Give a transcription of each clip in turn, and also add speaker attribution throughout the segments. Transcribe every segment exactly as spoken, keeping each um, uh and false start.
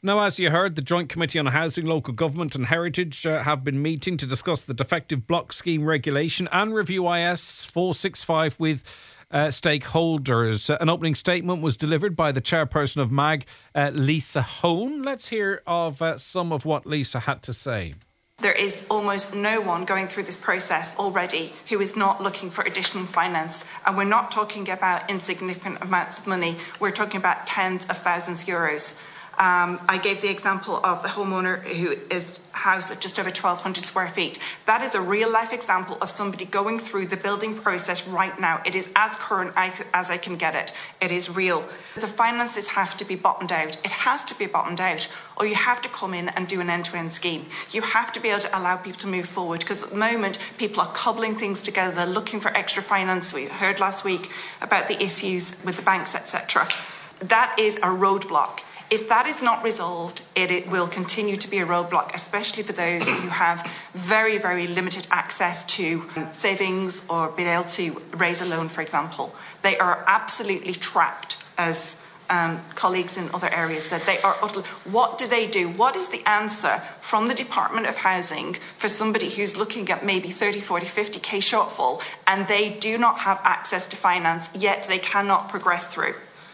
Speaker 1: Now, as you heard, the Joint Committee on Housing, Local Government and Heritage uh, have been meeting to discuss the defective block scheme regulation and review I S four sixty-five with uh, stakeholders. Uh, an opening statement was delivered by the chairperson of M A G, uh, Lisa Hone. Let's hear of uh, some of what Lisa had to say.
Speaker 2: There is almost no one going through this process already who is not looking for additional finance. And we're not talking about insignificant amounts of money. We're talking about tens of thousands of euros. Um, I gave the example of the homeowner who is house at just over twelve hundred square feet. That is a real life example of somebody going through the building process right now. It is as current as I can get it. It is real. The finances have to be bottomed out. It has to be bottomed out, or you have to come in and do an end-to-end scheme. You have to be able to allow people to move forward, because at the moment people are cobbling things together. They're looking for extra finance. We heard last week about the issues with the banks, et cetera. That is a roadblock. If that is not resolved, it, it will continue to be a roadblock, especially for those who have very, very limited access to um, savings or being able to raise a loan, for example. They are absolutely trapped, as um, colleagues in other areas said. They are utterly, what do they do? What is the answer from the Department of Housing for somebody who's looking at maybe thirty, forty, fifty K shortfall, and they do not have access to finance, yet they cannot progress through?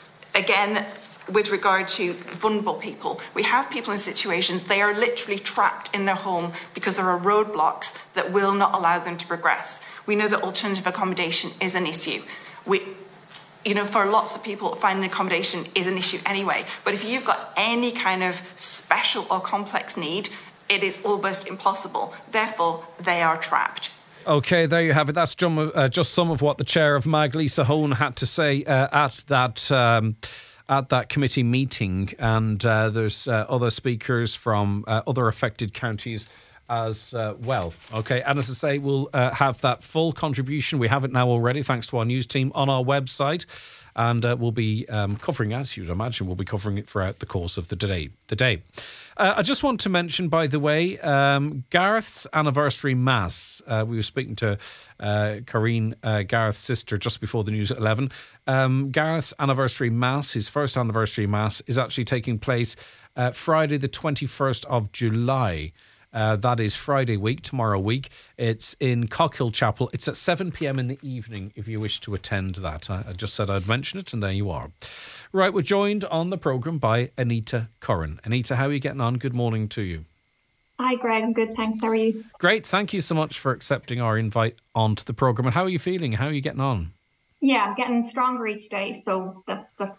Speaker 2: Again, with regard to vulnerable people, we have people in situations they are literally trapped in their home because there are roadblocks that will not allow them to progress. We know that alternative accommodation is an issue. We, you know, for lots of people, finding accommodation is an issue anyway. But if you've got any kind of special or complex need, it is almost impossible. Therefore, they are trapped.
Speaker 1: OK, there you have it. That's uh, just some of what the chair of M A G, Lisa Hone, had to say uh, at that Um at that committee meeting, and uh, there's uh, other speakers from uh, other affected counties as uh, well. Okay, and as I say, we'll uh, have that full contribution. We have it now already, thanks to our news team, on our website, and uh, we'll be um, covering, as you'd imagine, we'll be covering it throughout the course of the day. The day. Uh, I just want to mention, by the way, um, Gareth's anniversary mass. Uh, we were speaking to uh, Corrine, uh, Gareth's sister, just before the news at eleven. Um, Gareth's anniversary mass, his first anniversary mass, is actually taking place uh, Friday the twenty-first of July. Uh, that is Friday week, tomorrow week. It's in Cockhill Chapel. It's at seven p.m. in the evening if you wish to attend that. I, I just said I'd mention it, and there you are. Right, we're joined on the programme by Anita Curran. Anita, how are you getting on? Good morning to you.
Speaker 3: Hi, Greg. I'm good, thanks. How are you?
Speaker 1: Great. Thank you so much for accepting our invite onto the programme. And how are you feeling? How are you getting on?
Speaker 3: Yeah, I'm getting stronger each day, so that's that's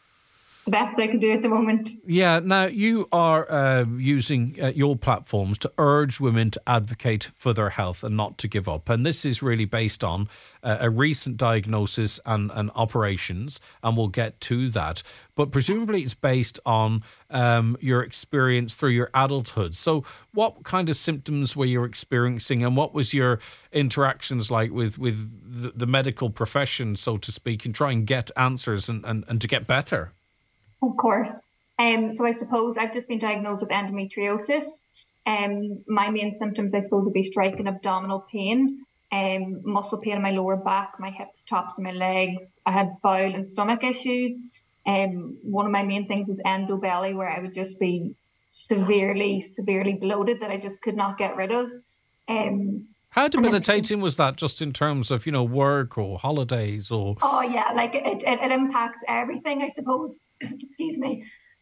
Speaker 3: the best I can do at the moment.
Speaker 1: Yeah, now you are uh, using uh, your platforms to urge women to advocate for their health and not to give up. And this is really based on uh, a recent diagnosis and, and operations, and we'll get to that. But presumably it's based on um, your experience through your adulthood. So what kind of symptoms were you experiencing, and what was your interactions like with, with the, the medical profession, so to speak, and try and get answers and, and, and to get better?
Speaker 3: Of course. Um, so I suppose I've just been diagnosed with endometriosis. Um, my main symptoms, I suppose, would be striking abdominal pain, um, muscle pain in my lower back, my hips, tops of my legs. I had bowel and stomach issues. Um, one of my main things was endo belly, where I would just be severely, severely bloated that I just could not get rid of. Um,
Speaker 1: How debilitating was that, just in terms of, you know, work or holidays or...
Speaker 3: Oh, yeah, like it, it, it impacts everything, I suppose. Excuse me.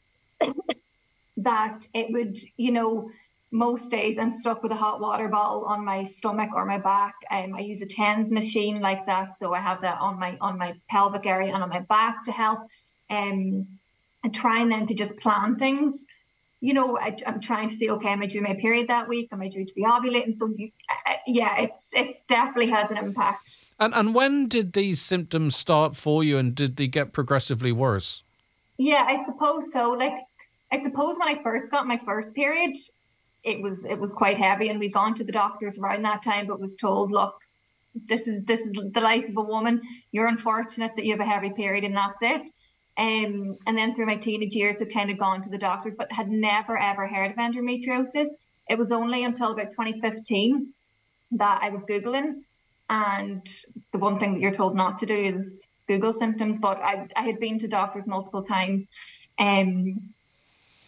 Speaker 3: That it would, you know, most days I'm stuck with a hot water bottle on my stomach or my back. Um, I use a TENS machine like that, so I have that on my on my pelvic area and on my back to help. Um, and trying then to just plan things. You know, I, I'm trying to say, okay, am I due my period that week? Am I due to be ovulating? So, you, uh, yeah, it's it definitely has an impact.
Speaker 1: And and when did these symptoms start for you, and did they get progressively worse?
Speaker 3: Yeah, I suppose so. Like, I suppose when I first got my first period, it was it was quite heavy, and we'd gone to the doctors around that time, but was told, look, this is this is the life of a woman. You're unfortunate that you have a heavy period, and that's it. Um, and then through my teenage years, I'd kind of gone to the doctors, but had never ever heard of endometriosis. It was only until about twenty fifteen that I was Googling, and the one thing that you're told not to do is Google symptoms, but I I had been to doctors multiple times, um,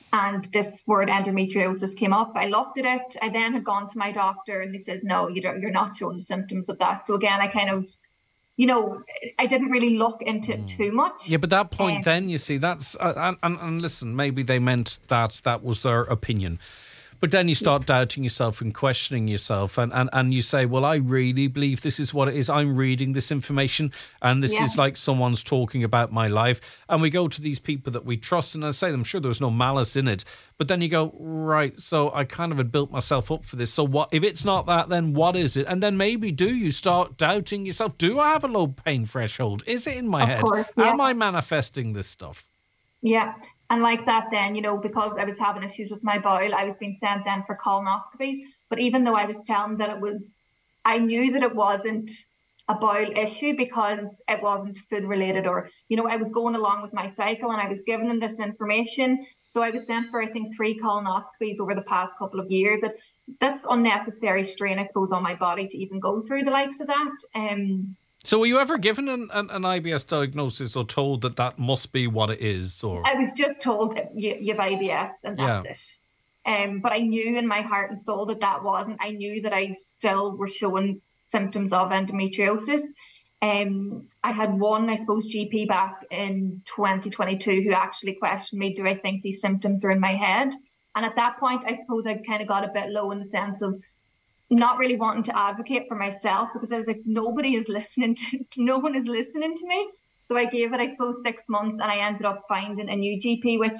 Speaker 3: and this word endometriosis came up. I looked at it. I then had gone to my doctor and they said, no, you don't, you're not showing symptoms of that. So again, I kind of, you know, I didn't really look into it too much.
Speaker 1: Yeah, but that point
Speaker 3: Um,
Speaker 1: then, you see, that's, uh, and, and, and listen, maybe they meant that that was their opinion. But then you start doubting yourself and questioning yourself, and, and, and you say, well, I really believe this is what it is. I'm reading this information, and this
Speaker 3: Yeah.
Speaker 1: is like someone's talking about my life. And we go to these people that we trust, and I say, I'm sure there was no malice in it. But then you go, right, so I kind of had built myself up for this. So what if it's not that, then what is it? And then maybe do you start doubting yourself? Do I have a low pain threshold? Is it in my
Speaker 3: Of
Speaker 1: head?
Speaker 3: course, yeah.
Speaker 1: Am I manifesting this stuff?
Speaker 3: Yeah. And like that then, you know, because I was having issues with my bowel, I was being sent then for colonoscopies. But even though I was telling that it was, I knew that it wasn't a bowel issue because it wasn't food related, or, you know, I was going along with my cycle and I was giving them this information. So I was sent for, I think, three colonoscopies over the past couple of years. That That's unnecessary strain, I suppose, on my body to even go through the likes of that. Um,
Speaker 1: So were you ever given an, an, an I B S diagnosis or told that that must be what it is? Or
Speaker 3: I was just told that you, you have I B S and that's
Speaker 1: Yeah.
Speaker 3: it. Um, but I knew in my heart and soul that that wasn't. I knew that I still were showing symptoms of endometriosis. Um, I had one, I suppose, G P back in twenty twenty-two who actually questioned me, do I think these symptoms are in my head? And at that point, I suppose I kind of got a bit low in the sense of not really wanting to advocate for myself, because I was like, nobody is listening to, no one is listening to me. So I gave it, I suppose, six months and I ended up finding a new G P, which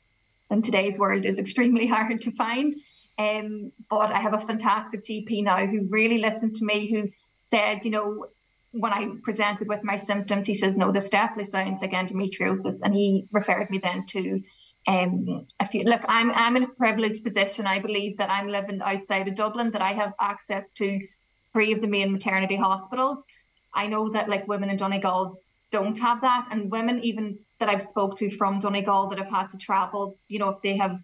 Speaker 3: in today's world is extremely hard to find. Um, but I have a fantastic G P now who really listened to me, who said, you know, when I presented with my symptoms, he says, no, this definitely sounds like endometriosis. And he referred me then to Um, if you look, I'm I'm in a privileged position. I believe that I'm living outside of Dublin, that I have access to three of the main maternity hospitals. I know that like women in Donegal don't have that, and women even that I've spoke to from Donegal that have had to travel, you know, if they have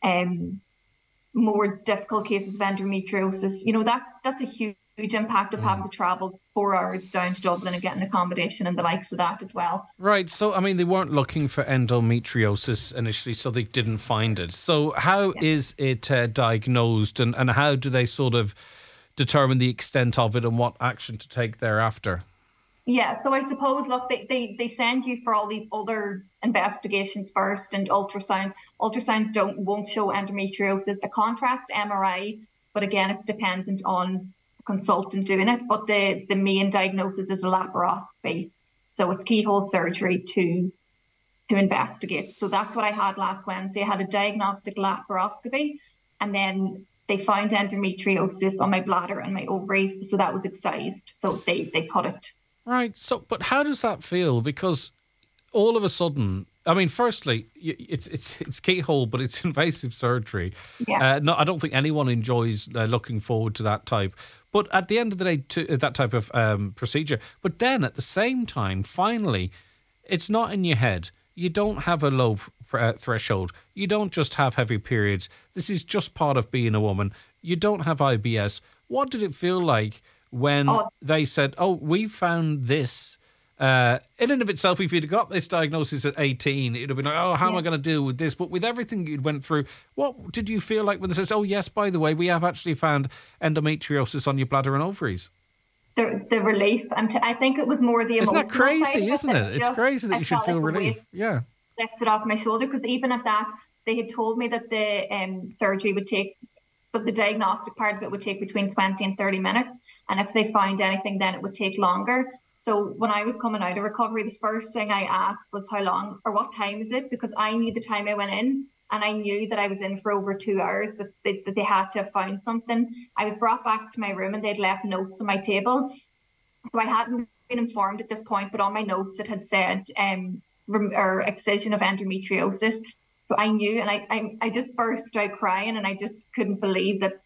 Speaker 3: um more difficult cases of endometriosis, you know, that that's a huge huge impact of having to travel four hours down to Dublin and getting accommodation and the likes of that as well.
Speaker 1: Right. So, I mean, they weren't looking for endometriosis initially, so they didn't find it. So how
Speaker 3: Yeah.
Speaker 1: is it uh, diagnosed, and, and how do they sort of determine the extent of it and what action to take thereafter?
Speaker 3: Yeah, so I suppose, look, they, they, they send you for all these other investigations first, and ultrasound. Ultrasound don't won't show endometriosis. A contrast M R I, but again, it's dependent on consultant doing it, but the the main diagnosis is a laparoscopy, so it's keyhole surgery to to investigate. So that's what I had last Wednesday. I had a diagnostic laparoscopy, and then they found endometriosis on my bladder and my ovaries, so that was excised, so they they cut it.
Speaker 1: Right. So, but how does that feel? Because all of a sudden, I mean, firstly, y- it's it's it's keyhole, but it's invasive surgery.
Speaker 3: Yeah.
Speaker 1: Uh, no, I don't think anyone enjoys uh, looking forward to that type. But at the end of the day, to uh, that type of um, procedure. But then at the same time, finally, it's not in your head. You don't have a low uh, threshold. You don't just have heavy periods. This is just part of being a woman. You don't have I B S. What did it feel like when
Speaker 3: Oh.
Speaker 1: they said, "Oh, we found this"? Uh, in and of itself, if you'd got this diagnosis at eighteen, it'd have been like, "Oh, how am I
Speaker 3: Yeah.
Speaker 1: going to deal with this?" But with everything you'd went through, what did you feel like when they says, "Oh, yes, by the way, we have actually found endometriosis on your bladder and ovaries"?
Speaker 3: The the relief, and t- I think it was more the
Speaker 1: Isn't
Speaker 3: emotional
Speaker 1: that crazy?
Speaker 3: side of
Speaker 1: Isn't
Speaker 3: that
Speaker 1: it? It's
Speaker 3: just-
Speaker 1: crazy that
Speaker 3: I
Speaker 1: you should
Speaker 3: felt
Speaker 1: feel
Speaker 3: like a
Speaker 1: relief.
Speaker 3: weight
Speaker 1: Yeah.
Speaker 3: lifted off my shoulder, because even at that, they had told me that the um, surgery would take, but the diagnostic part of it would take between twenty and thirty minutes. And if they found anything, then it would take longer. So when I was coming out of recovery, the first thing I asked was how long or what time is it? Because I knew the time I went in, and I knew that I was in for over two hours, that they, that they had to have found something. I was brought back to my room and they'd left notes on my table. So I hadn't been informed at this point, but on my notes it had said um, rem- or excision of endometriosis. So I knew, and I, I I just burst out crying, and I just couldn't believe that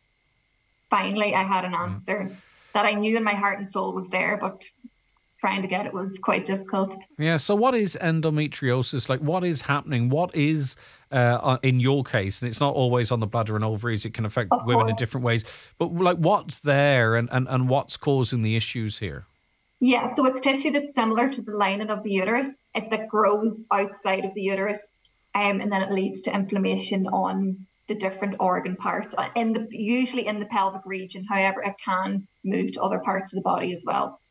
Speaker 3: finally I had an answer that I knew in my heart and soul was there, but trying to get it was quite difficult.
Speaker 1: Yeah. So, what is endometriosis? Like, what is happening? What is, uh, in your case, and it's not always on the bladder and ovaries, it can affect
Speaker 3: Of
Speaker 1: women in
Speaker 3: course.
Speaker 1: different ways, but like, what's there and, and, and what's causing the issues here?
Speaker 3: Yeah, so it's tissue that's similar to the lining of the uterus. It that grows outside of the uterus. um, and then it leads to inflammation on the different organ parts, in the usually in the pelvic region. However, it can move to other parts of the body as well.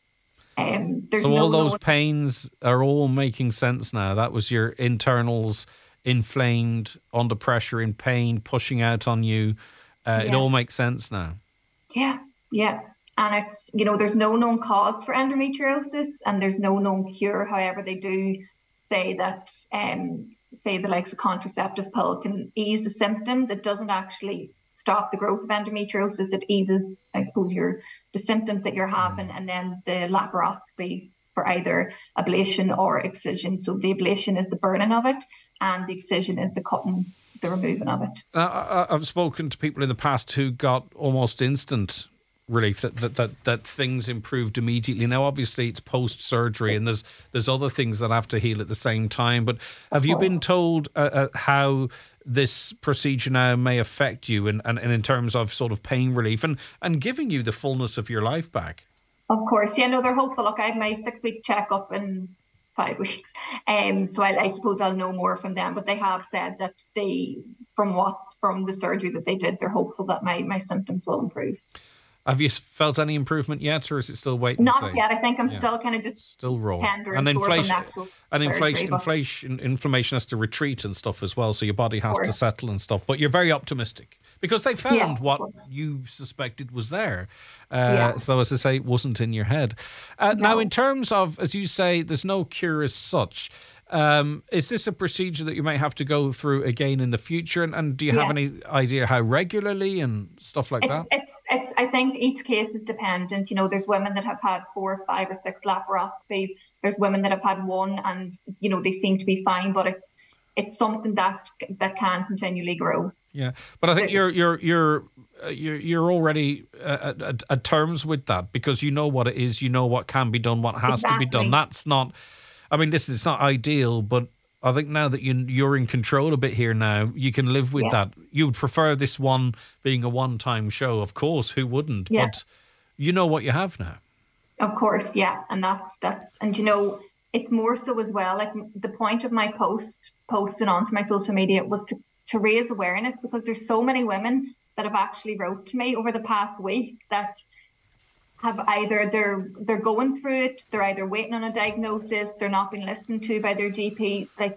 Speaker 3: Um, there's
Speaker 1: so
Speaker 3: no
Speaker 1: all those
Speaker 3: known-
Speaker 1: pains are all making sense now. That was your internals inflamed, under pressure, in pain, pushing out on you. Uh,
Speaker 3: Yeah.
Speaker 1: It all makes sense now.
Speaker 3: Yeah, yeah. And it's, you know, there's no known cause for endometriosis and there's no known cure. However, they do say that, um, say the likes of contraceptive pill can ease the symptoms. It doesn't actually stop the growth of endometriosis. It eases, I suppose, your the symptoms that you're having, and then the laparoscopy for either ablation or excision. So the ablation is the burning of it, and the excision is the cutting, the removing of it.
Speaker 1: Uh, I, I've spoken to people in the past who got almost instant relief, that, that that that things improved immediately. Now, obviously, it's post surgery, and there's there's other things that have to heal at the same time. But have you been told uh, uh, how this procedure now may affect you, and, and, and in terms of sort of pain relief and and giving you the fullness of your life back?
Speaker 3: Of course, yeah. No, they're hopeful. Look, I have my six week checkup in five weeks, um. So I, I suppose I'll know more from them. But they have said that they, from what from the surgery that they did, they're hopeful that my my symptoms will improve.
Speaker 1: Have you felt any improvement yet, or is it still waiting?
Speaker 3: Not
Speaker 1: to see?
Speaker 3: yet. I think I'm
Speaker 1: Yeah.
Speaker 3: still kind of just
Speaker 1: Still raw.
Speaker 3: tender
Speaker 1: And
Speaker 3: and, sore from
Speaker 1: inflation,
Speaker 3: the actual
Speaker 1: and
Speaker 3: surgery,
Speaker 1: inflation,
Speaker 3: but-
Speaker 1: inflation, inflammation has to retreat and stuff as well. So your body has to
Speaker 3: course.
Speaker 1: settle and stuff. But you're very optimistic because they found
Speaker 3: Yeah.
Speaker 1: what you suspected was there. Uh,
Speaker 3: Yeah.
Speaker 1: So as I say, it wasn't in your head. Uh,
Speaker 3: No.
Speaker 1: Now, in terms of, as you say, there's no cure as such. Um, is this a procedure that you might have to go through again in the future? And, and do you have
Speaker 3: Yeah.
Speaker 1: any idea how regularly and stuff like
Speaker 3: It's,
Speaker 1: that?
Speaker 3: it's, it's, I think each case is dependent. You know, there's women that have had four, five, or six laparoscopies. There's women that have had one, and you know they seem to be fine. But it's it's something that that can continually grow.
Speaker 1: Yeah, but I think you're you're you're uh, you're, you're already uh, at, at terms with that because you know what it is, you know what can be done, what has to be done.
Speaker 3: Exactly.
Speaker 1: That's not. I mean, listen, it's not ideal, but I think now that you you're in control a bit here now, you can live with
Speaker 3: Yeah.
Speaker 1: that. You would prefer this one being a one-time show, of course. Who wouldn't?
Speaker 3: Yeah.
Speaker 1: But you know what you have now.
Speaker 3: Of course, yeah, and that's that's and you know it's more so as well. Like the point of my post posting onto my social media was to to raise awareness because there's so many women that have actually wrote to me over the past week that have either they're they're going through it, they're either waiting on a diagnosis, they're not being listened to by their G P. Like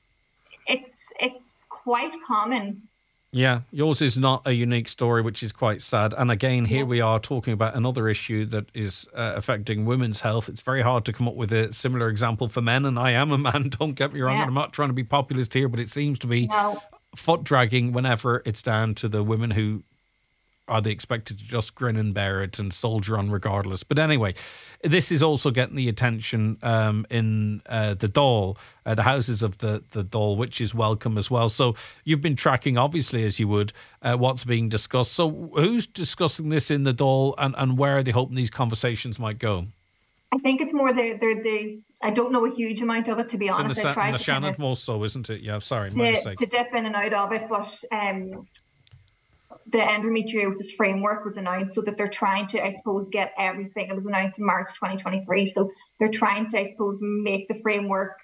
Speaker 3: it's it's quite common.
Speaker 1: Yeah, yours is not a unique story, which is quite sad. And again, here
Speaker 3: Yeah.
Speaker 1: we are talking about another issue that is uh, affecting women's health. It's very hard to come up with a similar example for men, and I am a man, don't get me wrong.
Speaker 3: Yeah.
Speaker 1: And I'm not trying to be populist here, but it seems to be
Speaker 3: No.
Speaker 1: foot dragging whenever it's down to the women who are they expected to just grin and bear it and soldier on regardless? But anyway, this is also getting the attention um, in uh, the Dáil, uh, the houses of the, the Dáil, which is welcome as well. So you've been tracking, obviously, as you would, uh, what's being discussed. So who's discussing this in the Dáil, and, and where are they hoping these conversations might go?
Speaker 3: I think it's more the there there's I don't know a huge amount of it, to be
Speaker 1: It's in the,
Speaker 3: honest.
Speaker 1: Sa-
Speaker 3: I
Speaker 1: in
Speaker 3: tried
Speaker 1: the
Speaker 3: to kind
Speaker 1: Shannon
Speaker 3: of-
Speaker 1: more so, isn't it? Yeah, sorry, my
Speaker 3: to,
Speaker 1: mistake.
Speaker 3: to dip in and out of it, but um, the endometriosis framework was announced so that they're trying to, I suppose, get everything. It was announced in March twenty twenty-three, so they're trying to, I suppose, make the framework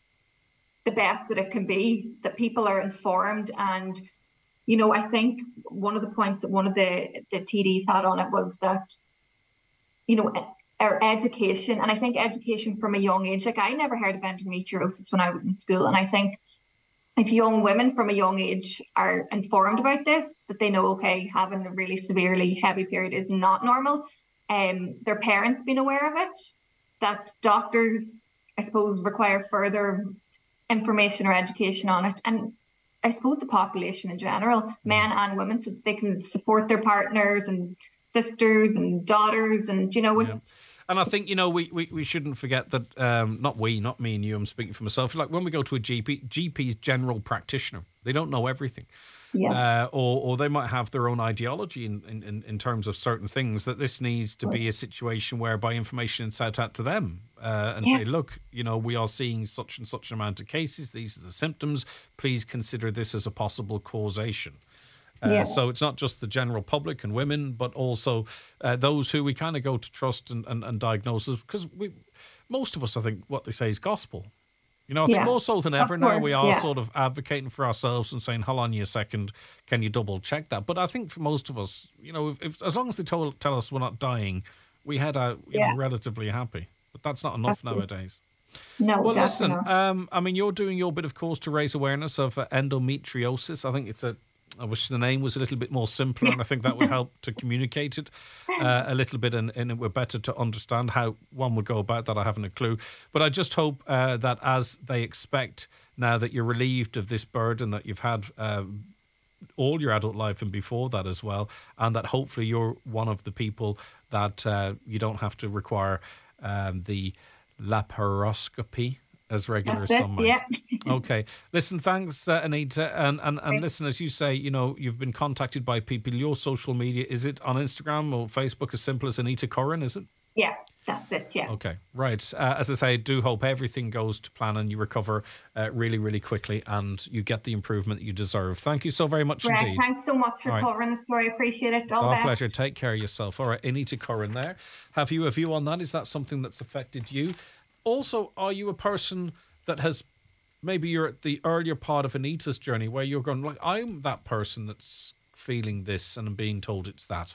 Speaker 3: the best that it can be, that people are informed. And, you know, I think one of the points that one of the, the T Ds had on it was that, you know, our education, and I think education from a young age, like I never heard of endometriosis when I was in school, and I think if young women from a young age are informed about this, that they know, okay, having a really severely heavy period is not normal, um, their parents being aware of it, that doctors, I suppose, require further information or education on it, and I suppose the population in general, men and women, so that they can support their partners and sisters and daughters, and you know, it's.
Speaker 1: Yeah. And I think, you know, we, we, we shouldn't forget that, um, not we, not me and you, I'm speaking for myself. Like when we go to a G P, G P is general practitioner. They don't know everything.
Speaker 3: Yeah.
Speaker 1: Uh, or, or they might have their own ideology in, in, in terms of certain things, that this needs to be a situation whereby information is sent out to them uh, and
Speaker 3: Yeah.
Speaker 1: say, look, you know, we are seeing such and such an amount of cases. These are the symptoms. Please consider this as a possible causation. Uh,
Speaker 3: Yeah.
Speaker 1: So it's not just the general public and women, but also uh, those who we kind of go to trust and, and, and diagnose, because we, most of us, I think, what they say is gospel. You know, I think
Speaker 3: Yeah.
Speaker 1: more so than ever
Speaker 3: Of
Speaker 1: now,
Speaker 3: course,
Speaker 1: we are
Speaker 3: yeah.
Speaker 1: sort of advocating for ourselves and saying, hold on you a second, can you double check that? But I think for most of us, you know, if, if as long as they told, tell us we're not dying, we head out, you
Speaker 3: Yeah.
Speaker 1: know, relatively happy. But that's not enough
Speaker 3: That's it.
Speaker 1: nowadays.
Speaker 3: No,
Speaker 1: Well,
Speaker 3: definitely
Speaker 1: listen,
Speaker 3: not.
Speaker 1: um, I mean, you're doing your bit, of course, to raise awareness of uh, endometriosis. I think it's a, I wish the name was a little bit more simpler, and I think that would help to communicate it uh, a little bit, and, and it were better to understand how one would go about that. I haven't a clue. But I just hope uh, that as they expect now that you're relieved of this burden that you've had uh, all your adult life and before that as well, and that hopefully you're one of the people that uh, you don't have to require um, the laparoscopy as regular
Speaker 3: That's
Speaker 1: as
Speaker 3: it,
Speaker 1: some might.
Speaker 3: yeah.
Speaker 1: Okay. Listen, thanks, uh, Anita. And, and, and listen, as you say, you know, you've been contacted by people. Your social media, is it on Instagram or Facebook as simple as Anita Curran, is it?
Speaker 3: Yeah, that's it, yeah.
Speaker 1: Okay, right. Uh, as I say, I do hope everything goes to plan and you recover uh, really, really quickly and you get the improvement that you deserve. Thank you so very much
Speaker 3: Right,
Speaker 1: indeed.
Speaker 3: thanks so much for
Speaker 1: All right.
Speaker 3: covering the story. Appreciate it.
Speaker 1: It's
Speaker 3: All the
Speaker 1: our
Speaker 3: best.
Speaker 1: pleasure. Take care of yourself. All right, Anita Curran there. Have you a view on that? Is that something that's affected you? Also, are you a person that has, maybe you're at the earlier part of Anita's journey where you're going, like, I'm that person that's feeling this and I'm being told it's that.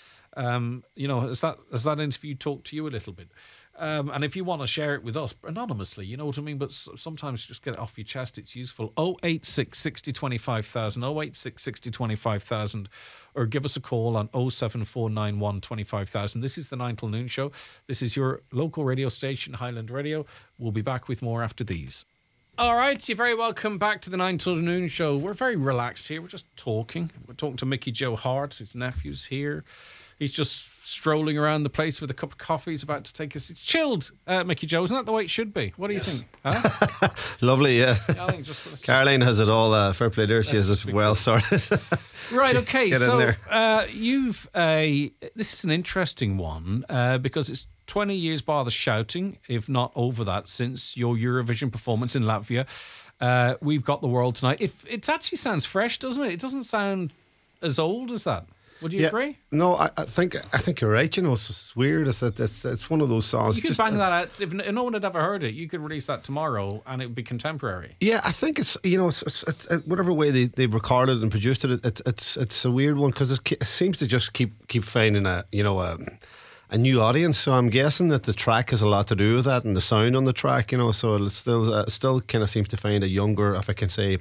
Speaker 1: Um, you know, has that has that interview talked to you a little bit? Um, and if you want to share it with us anonymously, you know what I mean? But s- sometimes just get it off your chest. It's useful. oh eight six, six oh, twenty-five thousand, oh eight six, six oh, twenty-five thousand, or give us a call on oh seven four nine one, twenty-five thousand. This is the nine till noon show. This is your local radio station, Highland Radio. We'll be back with more after these. All right, you're very welcome back to the nine till noon show. We're very relaxed here. We're just talking. We're talking to Mickey Joe Hart. His nephew's here. He's just strolling around the place with a cup of coffee. He's about to take us. It's chilled, uh, Mickey Joe. Isn't that the way it should be? What do you
Speaker 4: Yes.
Speaker 1: think? Huh?
Speaker 4: Lovely, yeah.
Speaker 1: Yeah, I think just, let's just-
Speaker 4: Caroline has it all. Uh, fair play there. She has
Speaker 1: just
Speaker 4: it
Speaker 1: be
Speaker 4: well
Speaker 1: cool.
Speaker 4: sorted.
Speaker 1: Right, okay.
Speaker 4: Get in
Speaker 1: so
Speaker 4: there.
Speaker 1: uh, you've a. This is an interesting one uh, because it's twenty years bar the shouting, if not over that, since your Eurovision performance in Latvia. Uh, we've got the world tonight. If it actually sounds fresh, doesn't it? It doesn't sound as old as that. Would you
Speaker 4: Yeah.
Speaker 1: agree?
Speaker 4: No, I, I think I think you're right. You know, it's, it's weird. It's, it's it's one of those songs.
Speaker 1: You could
Speaker 4: just-
Speaker 1: bang that out. If no one had ever heard it, you could release that tomorrow and it would be contemporary.
Speaker 4: Yeah, I think it's you know it's, it's, it's it, whatever way they, they recorded and produced it. It's it's it's a weird one because it, ke- it seems to just keep keep finding a you know a, a new audience. So I'm guessing that the track has a lot to do with that and the sound on the track. You know, so it still uh, still kind of seems to find a younger, if I can say,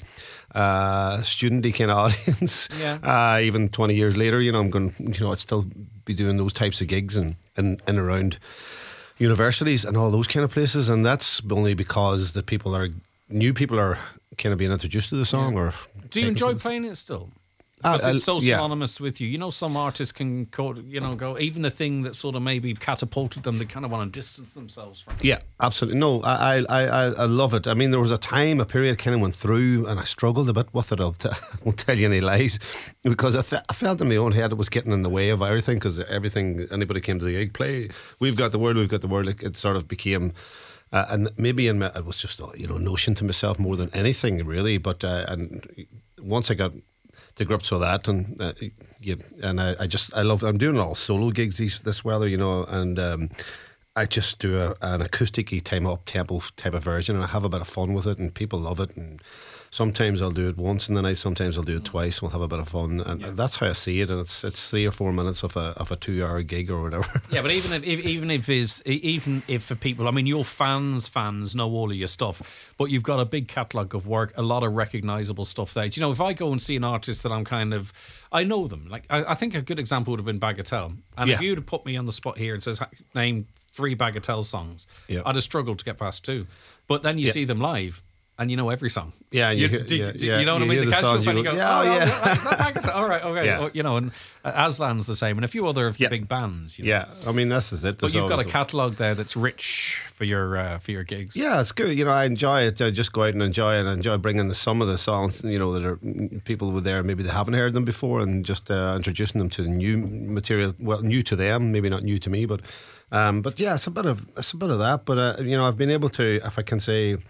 Speaker 4: uh, studenty kind of audience.
Speaker 1: Yeah.
Speaker 4: Uh, even twenty years later, you know, I'm going. You know, I'd still be doing those types of gigs and and, and around universities and all those kind of places, and that's only because the people are new people are kind of being introduced to the song. Or
Speaker 1: Do you
Speaker 4: taken
Speaker 1: enjoy
Speaker 4: to the-
Speaker 1: playing it still?
Speaker 4: Uh,
Speaker 1: Because it's so
Speaker 4: uh, yeah.
Speaker 1: synonymous with you. You know, some artists can, go, you know, go even the thing that sort of maybe catapulted them. They kind of want to distance themselves from.
Speaker 4: Yeah, absolutely. No, I, I, I, I love it. I mean, there was a time, a period kind of went through, and I struggled a bit with it. I'll t- I won't tell you any lies, because I, fe- I felt in my own head it was getting in the way of everything. Because everything, anybody came to the gig, play, we've got the word, we've got the word. It, it sort of became. Uh, and maybe in my, it was just a, you know notion to myself more than anything really. But uh, and once I got to grips with that, and uh, yeah, and I, I just I love I'm doing all solo gigs these, this weather, you know, and um, I just do a, an acoustic-y time up tempo type of version, and I have a bit of fun with it, and people love it. And sometimes I'll do it once in the night, sometimes I'll do it twice. We'll have a bit of fun, and,
Speaker 1: Yeah.
Speaker 4: and that's how I see it. And it's it's three or four minutes of a of a two-hour gig or whatever.
Speaker 1: Yeah, but even if, if even if is even if for people, I mean, your fans fans know all of your stuff, but you've got a big catalogue of work, a lot of recognisable stuff there. Do you know, if I go and see an artist that I'm kind of, I know them. Like I, I think a good example would have been Bagatelle, and if
Speaker 4: Yeah.
Speaker 1: you'd have put me on the spot here and says name three Bagatelle songs,
Speaker 4: Yeah.
Speaker 1: I'd have struggled to get past two. But then you
Speaker 4: Yeah.
Speaker 1: see them live. And you know every song.
Speaker 4: Yeah, and you hear-
Speaker 1: do-
Speaker 4: yeah,
Speaker 1: do-
Speaker 4: yeah,
Speaker 1: you know what
Speaker 4: you
Speaker 1: I mean.
Speaker 4: hear
Speaker 1: The
Speaker 4: the
Speaker 1: casual
Speaker 4: songs,
Speaker 1: fan,
Speaker 4: you
Speaker 1: you go,
Speaker 4: go,
Speaker 1: oh,
Speaker 4: yeah,
Speaker 1: yeah,
Speaker 4: yeah.
Speaker 1: is that Bagatelle? All right, okay,
Speaker 4: Yeah.
Speaker 1: oh, you know, and uh, Aslan's the same, and a few other of the
Speaker 4: Yeah.
Speaker 1: big bands. You know.
Speaker 4: Yeah, I mean this is it.
Speaker 1: But
Speaker 4: There's
Speaker 1: you've got a
Speaker 4: always
Speaker 1: catalogue there that's rich for your uh, for your gigs.
Speaker 4: Yeah, it's good. You know, I enjoy it. I just go out and enjoy it. I enjoy bringing the, some of the songs, you know, that are people were there, maybe they haven't heard them before, and just uh, introducing them to the new material. Well, new to them, maybe not new to me, but um, but yeah, it's a bit of it's a bit of that. But uh, you know, I've been able to, if I can say,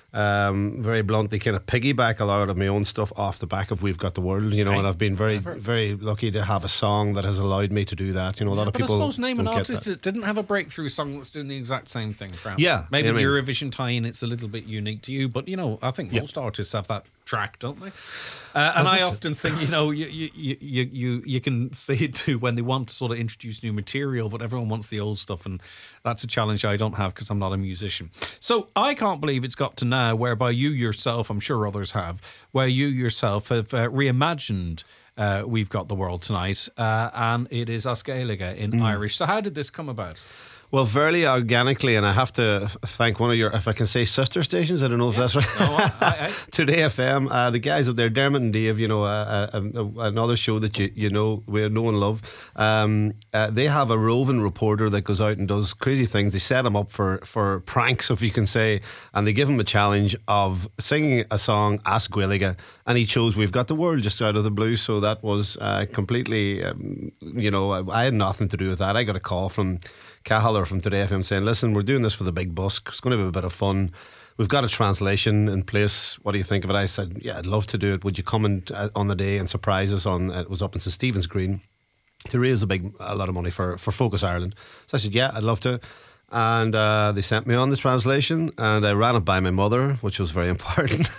Speaker 4: um, very bluntly kind of piggyback a lot of my own stuff off the back of We've Got the World, you know,
Speaker 1: Right.
Speaker 4: and I've been very,
Speaker 1: Never.
Speaker 4: very lucky to have a song that has allowed me to do that. You know, a lot
Speaker 1: Yeah,
Speaker 4: of
Speaker 1: but
Speaker 4: people
Speaker 1: I suppose name an
Speaker 4: don't get
Speaker 1: artist
Speaker 4: that.
Speaker 1: that didn't have a breakthrough song that's doing the exact same thing. Perhaps.
Speaker 4: Yeah,
Speaker 1: maybe
Speaker 4: I mean-
Speaker 1: Eurovision tie-in. It's a little bit unique to you, but you know, I think
Speaker 4: Yeah.
Speaker 1: most artists have that track, don't they? Uh, and I often think, you know, you you, you you you can see it too when they want to sort of introduce new material, but everyone wants the old stuff, and that's a challenge I don't have because I'm not a musician. So I can't believe it's got to now whereby you yourself, I'm sure others have, where you yourself have uh, reimagined uh, We've Got the World Tonight, uh, and it is Ascailige in Irish. So how did this come about?
Speaker 4: Well, very organically, and I have to thank one of your, if I can say, sister stations. I don't know if that's right.
Speaker 1: No, I, I,
Speaker 4: Today F M, uh, the guys up there, Dermot and Dave, you know, uh, uh, uh, another show that you you know we know and love. Um, uh, they have a roving reporter that goes out and does crazy things. They set him up for for pranks, if you can say, and they give him a challenge of singing a song, Ascailige, and he chose We've Got the World just out of the blue. So that was uh, completely, um, you know, I, I had nothing to do with that. I got a call from Cahaller from Today F M saying, listen, we're doing this for the big bus. It's going to be a bit of fun. We've got a translation in place. What do you think of it? I said, yeah, I'd love to do it. Would you come and, uh, on the day and surprise us on, uh, it was up in St Stephen's Green to raise a big, a lot of money for, for Focus Ireland. So I said, yeah, I'd love to. And uh, they sent me on the translation, and I ran it by my mother, which was very important.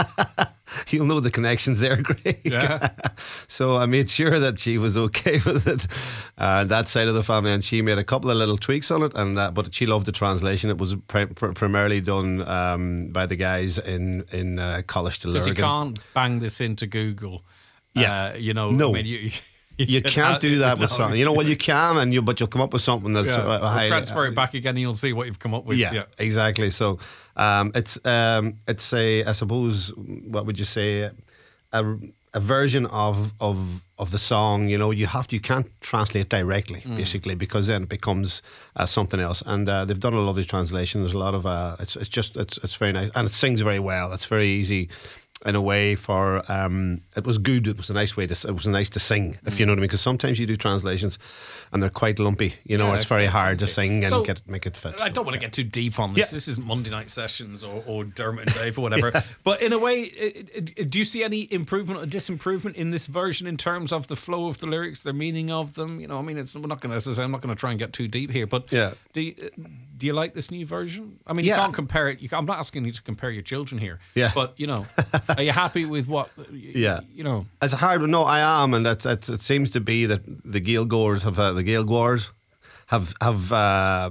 Speaker 4: You'll know the connections there, Greg.
Speaker 1: Yeah.
Speaker 4: So I made sure that she was okay with it, uh, that side of the family, and she made a couple of little tweaks on it. And uh, but she loved the translation. It was pri- pr- primarily done um, by the guys in in uh, College to
Speaker 1: Because you
Speaker 4: Lurgan.
Speaker 1: can't bang this into Google.
Speaker 4: Yeah.
Speaker 1: Uh, you know,
Speaker 4: No.
Speaker 1: I mean, you,
Speaker 4: You can't do that with
Speaker 1: no.
Speaker 4: something. You know, well, you can, and you but you'll come up with something that's
Speaker 1: Yeah.
Speaker 4: uh,
Speaker 1: Or
Speaker 4: high-
Speaker 1: transfer it back again, and you'll see what you've come up with.
Speaker 4: Yeah, exactly. So um, it's um, it's a, I suppose, what would you say, a, a version of of of the song. You know, you have to, you can't translate directly,
Speaker 1: Mm.
Speaker 4: basically, because then it becomes uh, something else. And uh, they've done a lovely translation. There's a lot of uh, it's it's just it's it's very nice, and it sings very well. It's very easy. In a way, for um, it was good. It was a nice way to. It was nice to sing, if you know what I mean. Because sometimes you do translations, and they're quite lumpy. You know,
Speaker 1: Yeah,
Speaker 4: it's very hard to sing and
Speaker 1: So,
Speaker 4: get make it fit.
Speaker 1: I don't want to get too deep on this.
Speaker 4: Yeah.
Speaker 1: This isn't Monday Night Sessions or, or Dermot and Dave or whatever. But in a way, it, it, do you see any improvement or disimprovement in this version in terms of the flow of the lyrics, the meaning of them? You know, I mean, it's, we're not going to. I'm not going to try and get too deep here. But
Speaker 4: Yeah.
Speaker 1: do you, do you like this new version? I mean,
Speaker 4: Yeah.
Speaker 1: you can't compare it. You can't, I'm not asking you to compare your children here.
Speaker 4: Yeah.
Speaker 1: But you know, are you happy with what?
Speaker 4: Yeah.
Speaker 1: You know.
Speaker 4: It's hard. No, I am, and that's, that's, it seems to be that the Gaelgoers have uh, the Gaelgoers have have uh,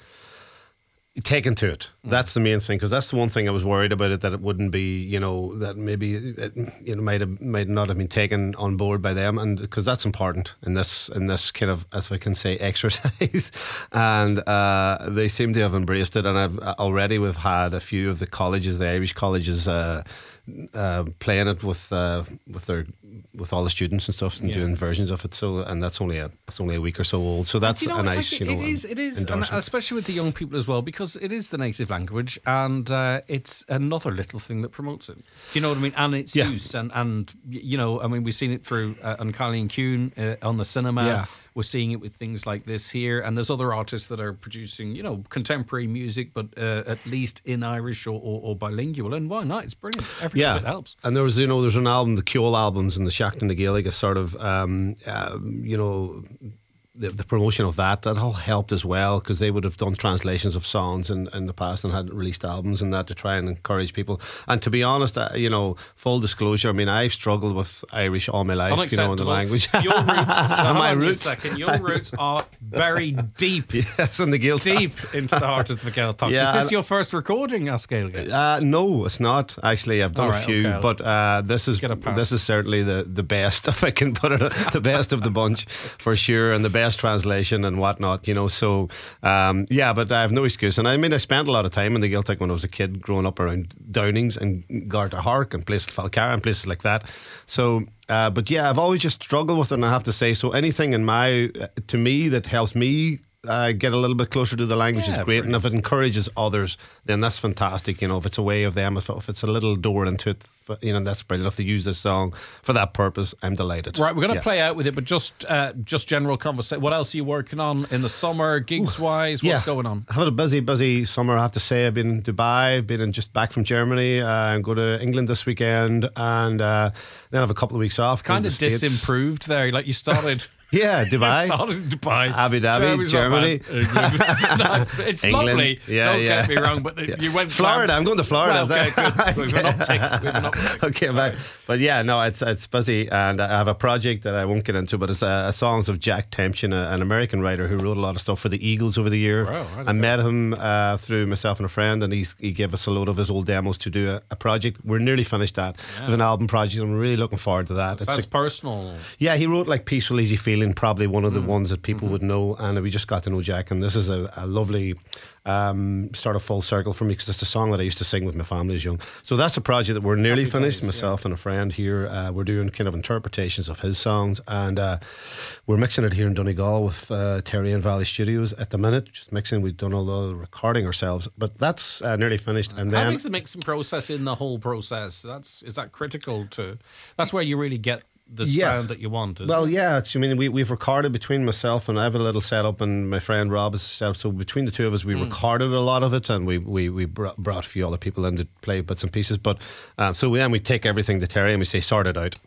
Speaker 4: taken to it.
Speaker 1: Mm.
Speaker 4: That's the main thing, because that's the one thing I was worried about, it that it wouldn't be, you know, that maybe it, you know, might have might not have been taken on board by them, and because that's important in this in this kind of, as I can say, exercise. And uh, they seem to have embraced it, and I've already we've had a few of the colleges, the Irish colleges. Uh, Uh, playing it with uh, with their with all the students and stuff, and
Speaker 1: Yeah.
Speaker 4: doing versions of it. So, and that's only a it's only a week or so old. So that's
Speaker 1: You know,
Speaker 4: a
Speaker 1: I
Speaker 4: nice,
Speaker 1: think
Speaker 4: you know,
Speaker 1: it is, it is, and
Speaker 4: endorsement.
Speaker 1: especially with the young people as well, because it is the native language, and uh, it's another little thing that promotes it. Do you know what I mean? And its
Speaker 4: Yeah.
Speaker 1: use, and and y- you know, I mean, we've seen it through uh, on Colleen Kuhn uh, on the cinema.
Speaker 4: Yeah.
Speaker 1: We're seeing it with things like this here, and there's other artists that are producing, you know, contemporary music, but uh, at least in Irish or, or, or bilingual. And why not? It's brilliant. Every
Speaker 4: Yeah,
Speaker 1: bit helps.
Speaker 4: and there was, you know, there's an album, the Kjol albums, and the Shackton the Gaelic is sort of, um, uh, you know, the, the promotion of that that all helped as well, because they would have done translations of songs in, in the past and had released albums and that to try and encourage people. And to be honest, uh, you know, full disclosure, I mean, I've struggled with Irish all my life, you know, in the
Speaker 1: Unacceptable.
Speaker 4: language.
Speaker 1: Your roots, hold
Speaker 4: My
Speaker 1: on a
Speaker 4: roots.
Speaker 1: second, your roots are very deep.
Speaker 4: Yes, in the Gaelic.
Speaker 1: Deep into the heart of the Gaeltacht.
Speaker 4: Yeah,
Speaker 1: Is this
Speaker 4: and-
Speaker 1: your first recording, Ascailige?
Speaker 4: Uh, no, it's not. Actually, I've done
Speaker 1: All
Speaker 4: a
Speaker 1: right,
Speaker 4: few,
Speaker 1: okay.
Speaker 4: but uh, this is
Speaker 1: Get a pass.
Speaker 4: this is certainly the, the best, if I can put it, the best of the bunch for sure, and the best translation and whatnot, you know. So um, yeah, but I have no excuse. And I mean, I spent a lot of time in the Gaeltacht when I was a kid, growing up around Downings and Garda Hark and places like Falcara and places like that. So. Uh, but yeah, I've always just struggled with it, and I have to say, so anything in my, uh, to me, that helps me uh, get a little bit closer to the language
Speaker 1: Yeah,
Speaker 4: is great. And if it
Speaker 1: brilliant.
Speaker 4: encourages others, then that's fantastic. You know, if it's a way of them, if, if it's a little door into it, you know, that's brilliant. If they use this song for that purpose, I'm delighted.
Speaker 1: Right, we're going to
Speaker 4: Yeah.
Speaker 1: play out with it, but just uh, just general conversation. What else are you working on in the summer, gigs wise? What's going on?
Speaker 4: I've had a busy, busy summer, I have to say. I've been in Dubai, I've been in just back from Germany, uh, and go to England this weekend, and uh, then I have a couple of weeks off. go
Speaker 1: Kind
Speaker 4: to
Speaker 1: of
Speaker 4: the States.
Speaker 1: disimproved there. Like you started.
Speaker 4: Yeah,
Speaker 1: you
Speaker 4: Dubai.
Speaker 1: started in Dubai.
Speaker 4: Abu Dhabi,
Speaker 1: Germany's not
Speaker 4: Germany.
Speaker 1: bad. No, it's it's
Speaker 4: England.
Speaker 1: lovely.
Speaker 4: Yeah,
Speaker 1: Don't
Speaker 4: yeah.
Speaker 1: get me wrong, but the,
Speaker 4: Yeah.
Speaker 1: you went
Speaker 4: Florida. I'm going to Florida.
Speaker 1: Well, okay, good. We have an uptick. We have an uptick.
Speaker 4: Okay, but, but yeah, no, it's it's busy, and I have a project that I won't get into, but it's uh, songs of Jack Tempchin, a- an American writer who wrote a lot of stuff for the Eagles over the year.
Speaker 1: Wow, right,
Speaker 4: I
Speaker 1: okay.
Speaker 4: met him uh, through myself and a friend, and he's, he gave us a load of his old demos to do a, a project. We're nearly finished that with an album project. I'm really looking forward to that.
Speaker 1: That's
Speaker 4: a-
Speaker 1: personal.
Speaker 4: yeah, he wrote like Peaceful Easy Feeling, probably one of the ones that people
Speaker 1: Mm-hmm.
Speaker 4: would know, and we just got to know Jack, and this is a, a lovely um, start of full circle for me, because it's a song that I used to sing with my family as young. So that's a project that we're nearly
Speaker 1: Happy
Speaker 4: finished.
Speaker 1: days,
Speaker 4: Myself and a friend here, uh, we're doing kind of interpretations of his songs, and uh, we're mixing it here in Donegal with uh, Terry and Valley Studios at the minute. Just mixing. We've done all the recording ourselves, but that's uh, nearly finished. And
Speaker 1: How
Speaker 4: then
Speaker 1: big's the mixing process in the whole process? That's is that critical to? That's where you really get the
Speaker 4: Yeah.
Speaker 1: sound that you want. Isn't
Speaker 4: Well,
Speaker 1: it?
Speaker 4: yeah, it's, I mean, we, we've recorded between myself and I have a little setup, and my friend Rob has set up. So between the two of us, we recorded a lot of it, and we we, we brought, brought a few other people in to play bits and pieces. But uh, so then we take everything to Terry and we say, sort it out.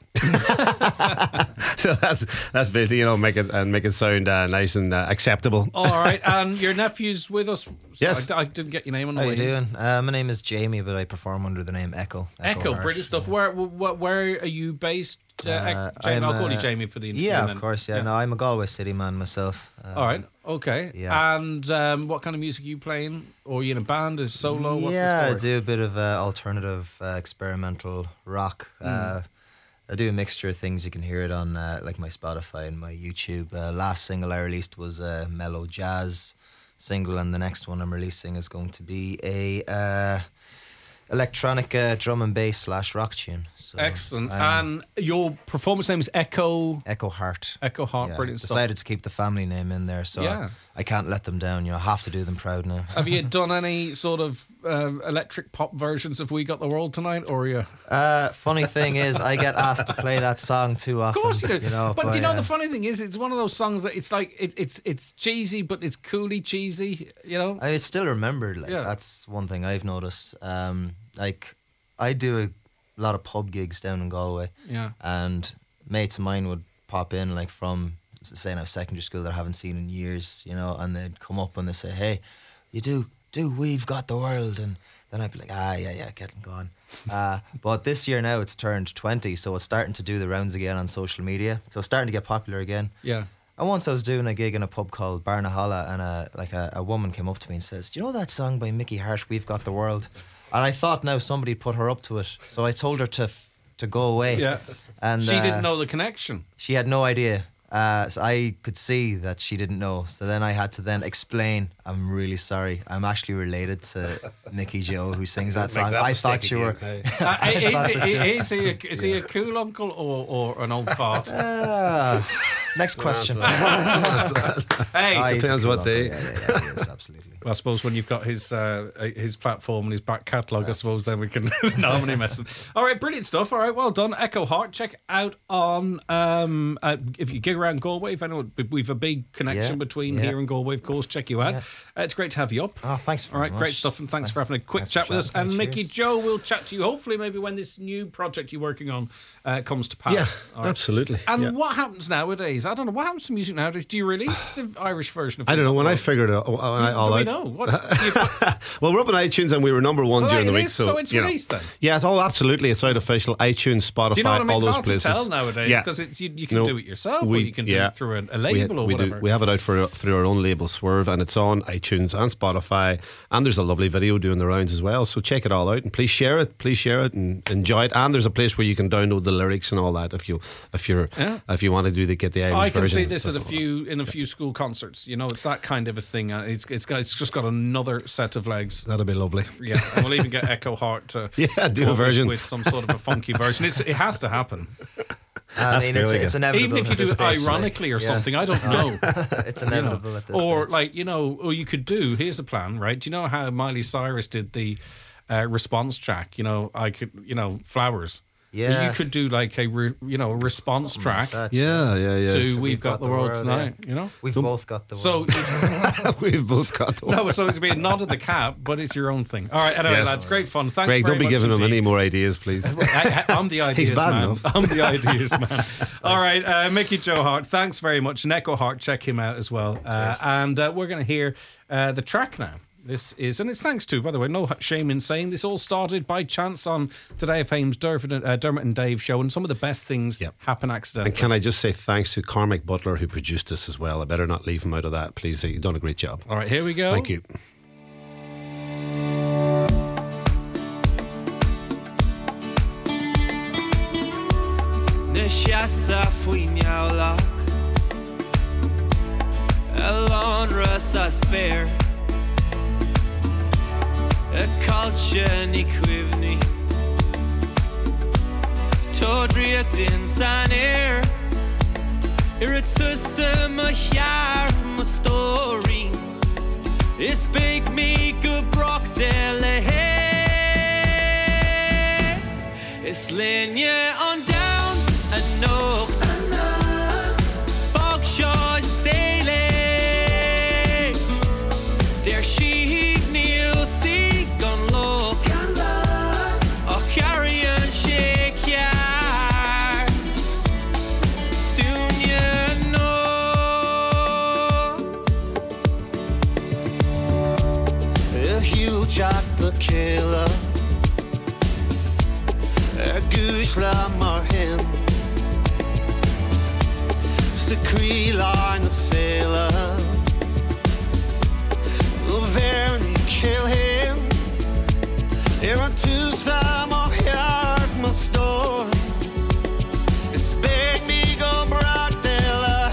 Speaker 4: So that's that's basically, you know, make it and make it sound uh, nice and uh, acceptable.
Speaker 1: All right, and your nephew's with us. So
Speaker 4: Yes.
Speaker 1: I, I didn't get your name on the
Speaker 5: How
Speaker 1: way
Speaker 5: you
Speaker 1: in.
Speaker 5: doing? Uh, my name is Jamie, but I perform under the name Echo.
Speaker 1: Echo,
Speaker 5: Hart.
Speaker 1: British stuff. Where, where where are you based? Uh,
Speaker 5: Uh,
Speaker 1: Jamie,
Speaker 5: I'm,
Speaker 1: I'll call you
Speaker 5: uh,
Speaker 1: Jamie for the interview.
Speaker 5: Yeah,
Speaker 1: then.
Speaker 5: of course. Yeah, no, I'm a Galway City man myself. Uh,
Speaker 1: All right. Okay.
Speaker 5: Yeah.
Speaker 1: And um, what kind of music are you playing? Or are you in a band? Is solo? What's
Speaker 5: yeah,
Speaker 1: the
Speaker 5: I
Speaker 1: story?
Speaker 5: do a bit of uh, alternative uh, experimental rock.
Speaker 1: Hmm.
Speaker 5: Uh, I do a mixture of things. You can hear it on uh, like my Spotify and my YouTube. Uh, last single I released was a mellow jazz single, and the next one I'm releasing is going to be a uh, electronic uh, drum and bass slash rock tune. So
Speaker 1: Excellent.
Speaker 5: I'm
Speaker 1: And your performance name is Echo.
Speaker 5: Echo Heart.
Speaker 1: Echo Heart.
Speaker 5: Yeah,
Speaker 1: Brilliant stuff.
Speaker 5: decided to keep the family name in there, so
Speaker 1: Yeah.
Speaker 5: I can't let them down. You know, I have to do them proud now.
Speaker 1: Have you done any sort of um, electric pop versions of We Got the World Tonight? Or are you?
Speaker 5: Uh, funny thing is, I get asked to play that song too often.
Speaker 1: Of course you do.
Speaker 5: You know,
Speaker 1: but do you
Speaker 5: by,
Speaker 1: know
Speaker 5: uh,
Speaker 1: the funny thing is, it's one of those songs that it's like it, it's it's cheesy, but it's coolly cheesy. You know.
Speaker 5: I still remembered. Like
Speaker 1: Yeah.
Speaker 5: that's one thing I've noticed. Um, like I do a lot of pub gigs down in Galway,
Speaker 1: Yeah.
Speaker 5: and mates of mine would pop in, like from say now secondary school that I haven't seen in years, you know, and they'd come up and they say, "Hey, you do do We've Got the World," and then I'd be like, "Ah, yeah, yeah, getting gone." Uh, but this year now it's turned twenty, so it's starting to do the rounds again on social media. So it's starting to get popular again.
Speaker 1: Yeah.
Speaker 5: And once I was doing a gig in a pub called Barnaholla, and a like a, a woman came up to me and says, "Do you know that song by Mickey Hart, We've Got the World?" And I thought now somebody put her up to it, so I told her to f- to go away.
Speaker 1: Yeah.
Speaker 5: And
Speaker 1: She
Speaker 5: uh,
Speaker 1: didn't know the connection.
Speaker 5: She had no idea. Uh, so I could see that she didn't know. So then I had to then explain, "I'm really sorry. I'm actually related to Mickey Joe who sings that song.
Speaker 4: that
Speaker 5: I
Speaker 4: mistake
Speaker 5: thought you were."
Speaker 4: again,
Speaker 1: Uh, is,
Speaker 5: thought
Speaker 1: he,
Speaker 5: that she-
Speaker 1: is, he a, is he a cool uncle or, or an old fart?
Speaker 5: Ah, next question.
Speaker 1: Hey,
Speaker 5: Ah, he's a
Speaker 4: Depends
Speaker 5: cool
Speaker 4: what
Speaker 5: uncle.
Speaker 4: day.
Speaker 5: Yeah, yeah, yeah, he is, absolutely.
Speaker 1: I suppose when you've got his uh, his platform and his back catalogue, I suppose then we can nominate messing. All right, brilliant stuff. All right, well done, Echo Heart. Check out on um, uh, if you gig around Galway. If anyone, we've a big connection
Speaker 5: Yeah,
Speaker 1: between
Speaker 5: yeah.
Speaker 1: here and Galway. Of course, check you out.
Speaker 5: Yeah.
Speaker 1: Uh, it's great to have you up.
Speaker 5: Oh, thanks very
Speaker 1: All right,
Speaker 5: much.
Speaker 1: great stuff, and thanks for having a quick
Speaker 5: Thanks
Speaker 1: chat
Speaker 5: for
Speaker 1: with us.
Speaker 5: chatting.
Speaker 1: And Mickey
Speaker 5: Cheers.
Speaker 1: Joe will chat to you hopefully maybe when this new project you're working on uh, comes to pass.
Speaker 4: Yeah,
Speaker 1: All right.
Speaker 4: absolutely.
Speaker 1: And
Speaker 4: yeah.
Speaker 1: what happens nowadays? I don't know. What happens to music nowadays? Do you release the Irish version of
Speaker 4: I don't know. When I
Speaker 1: Well,
Speaker 4: figured it out, when I,
Speaker 1: do
Speaker 4: all
Speaker 1: we
Speaker 4: out,
Speaker 1: know? What, do you put-
Speaker 4: well, we're up on iTunes and we were number one
Speaker 1: So
Speaker 4: during
Speaker 1: it
Speaker 4: the week.
Speaker 1: is,
Speaker 4: So,
Speaker 1: so it's
Speaker 4: you know.
Speaker 1: released then?
Speaker 4: Yes, oh, absolutely. It's out official. iTunes, Spotify,
Speaker 1: Do you know what I mean?
Speaker 4: all
Speaker 1: It's
Speaker 4: those
Speaker 1: hard
Speaker 4: places.
Speaker 1: to tell nowadays
Speaker 4: Yeah.
Speaker 1: because it's you, you can
Speaker 4: No,
Speaker 1: do it yourself or
Speaker 4: we-
Speaker 1: you can do
Speaker 4: yeah.
Speaker 1: it through a, a
Speaker 4: We-
Speaker 1: label or
Speaker 4: we
Speaker 1: whatever.
Speaker 4: Do, we have it out for through our own label, Swerve, and it's on iTunes and Spotify. And there's a lovely video doing the rounds as well. So check it all out and please share it. Please share it and enjoy it. And there's a place where you can download the lyrics and all that if you if you're
Speaker 1: Yeah.
Speaker 4: if you want to do the get the Irish
Speaker 1: I can
Speaker 4: version
Speaker 1: see
Speaker 4: and
Speaker 1: this at
Speaker 4: stuff
Speaker 1: a
Speaker 4: like
Speaker 1: few in a few school concerts. You know, it's that kind of a thing. Uh, It's it's got it's just got another set of legs.
Speaker 4: that. That'd be lovely.
Speaker 1: Yeah, and we'll even get Echo Heart to
Speaker 4: Yeah, do
Speaker 1: go
Speaker 4: a
Speaker 1: with-
Speaker 4: version.
Speaker 1: with some sort of a funky version. It's, it has to happen.
Speaker 5: I mean, it's, it's inevitable.
Speaker 1: Even if you
Speaker 5: at
Speaker 1: do
Speaker 5: this
Speaker 1: it
Speaker 5: stage,
Speaker 1: ironically
Speaker 5: like,
Speaker 1: or
Speaker 5: yeah.
Speaker 1: something, I don't know.
Speaker 5: It's inevitable
Speaker 1: You know,
Speaker 5: at this
Speaker 1: or
Speaker 5: stage.
Speaker 1: like, you know, or you could do, here's a plan, right? Do you know how Miley Cyrus did the uh, response track? You know, I could, you know, flowers.
Speaker 5: Yeah.
Speaker 1: You could do like a, re, you know, a response
Speaker 5: Something like
Speaker 1: track
Speaker 5: that,
Speaker 4: Yeah, yeah, yeah.
Speaker 1: to We've Got, the World Tonight,
Speaker 5: yeah.
Speaker 1: you know?
Speaker 5: We've both got the
Speaker 1: So,
Speaker 5: world.
Speaker 4: We've both got the
Speaker 1: no, so it'd be a nod of the cap, but it's your own thing. All right, anyway,
Speaker 4: Yes.
Speaker 1: lads, great fun. Thanks
Speaker 4: Greg,
Speaker 1: very
Speaker 4: don't be
Speaker 1: much
Speaker 4: giving him
Speaker 1: indeed.
Speaker 4: any more ideas, please.
Speaker 1: I, I, I'm the ideas
Speaker 4: He's bad
Speaker 1: man.
Speaker 4: enough.
Speaker 1: I'm the ideas man. All right, uh, Mickey Joe Hart, thanks very much. Neko Hart, check him out as well. Uh, and uh, we're going to hear uh, the track now. This is, and it's thanks to, by the way, no shame in saying this all started by chance on Today of Fame's Dermot, uh, Dermot and Dave show, and some of the best things
Speaker 4: Yep.
Speaker 1: happen accidentally.
Speaker 4: And can I just say thanks to Cormac Butler, who produced this as well. I better not leave him out of that, please. You've done a great job.
Speaker 1: All right, here we go.
Speaker 4: Thank you.
Speaker 6: Nesiasa fwy miawlach Elonra sa spare Y culture ni cwifni Todri at din san air Irritus my heart my story Is big me good brock dele It's linear on down and no Bogshaw sailing Der she kneel see gun look Oh carry and shake yard Doon you know
Speaker 7: A huge shot the killer A goose la mar hen The creel on the fella Verny kill him Here on two some of heart must store It's big me go brock de la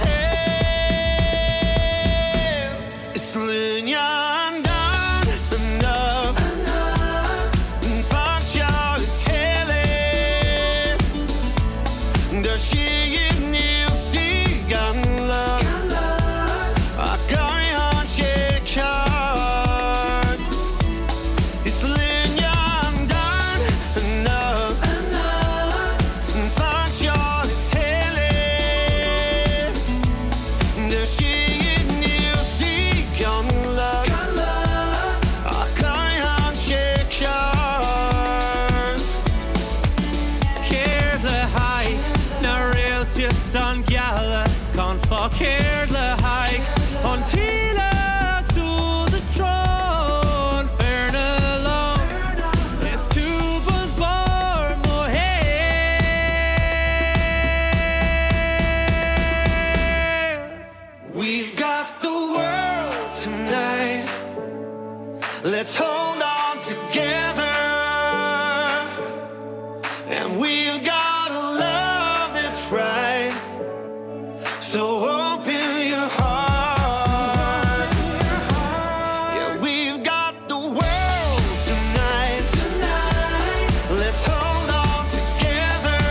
Speaker 7: hair It's Lunyan down and up And Fanshaw is hailing The she in you see gun love I carry on shake hard It's Lunyan down and up And Fanshaw is hailing The she in you see gun love I carry on shake hard
Speaker 6: Care the high Na realty son gala Con fuck care the high Until to the throne Fair along It's two buzz bar more hair
Speaker 7: We've got the world tonight Let's hold on together And we've got a love that's right So open your heart Yeah, we've got the world tonight Let's hold on together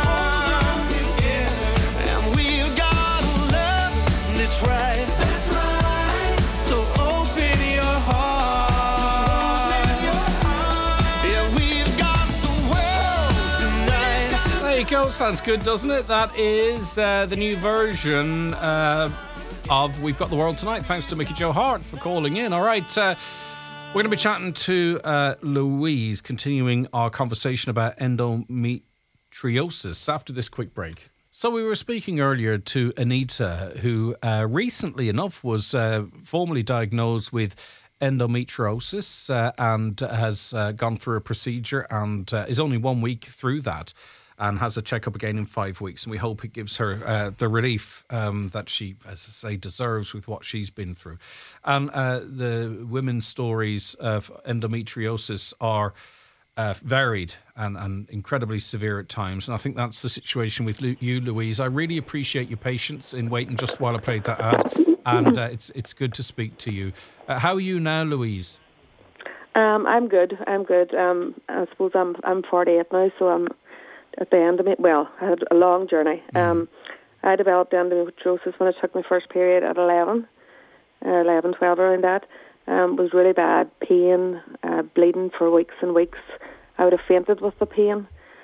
Speaker 7: And we've got a love that's right
Speaker 6: So open your heart
Speaker 7: Yeah, we've got the world tonight
Speaker 1: There you go. Sounds good, doesn't it? That is uh, the new version uh, of We've Got the World Tonight. Thanks to Mickey Joe Hart for calling in. All right. Uh, we're going to be chatting to uh, Louise, continuing our conversation about endometriosis after this quick break. So we were speaking earlier to Anita, who uh, recently enough was uh, formally diagnosed with endometriosis uh, and has uh, gone through a procedure and uh, is only one week through that and has a checkup again in five weeks. And we hope it gives her uh, the relief um, that she, as I say, deserves with what she's been through. And uh, the women's stories of endometriosis are uh, varied and, and incredibly severe at times. And I think that's the situation with Lu- you, Louise. I really appreciate your patience in waiting just while I played that ad. And uh, it's it's good to speak to you. Uh, how are you now, Louise?
Speaker 8: Um, I'm good. I'm good. Um, I suppose I'm I'm forty-eight now, so I'm at the end of it, well, I had a long journey. Mm. Um, I developed endometriosis when I took my first period at eleven, uh, eleven, twelve, around that. Um, it was really bad, pain, uh, bleeding for weeks and weeks. I would have fainted with the pain.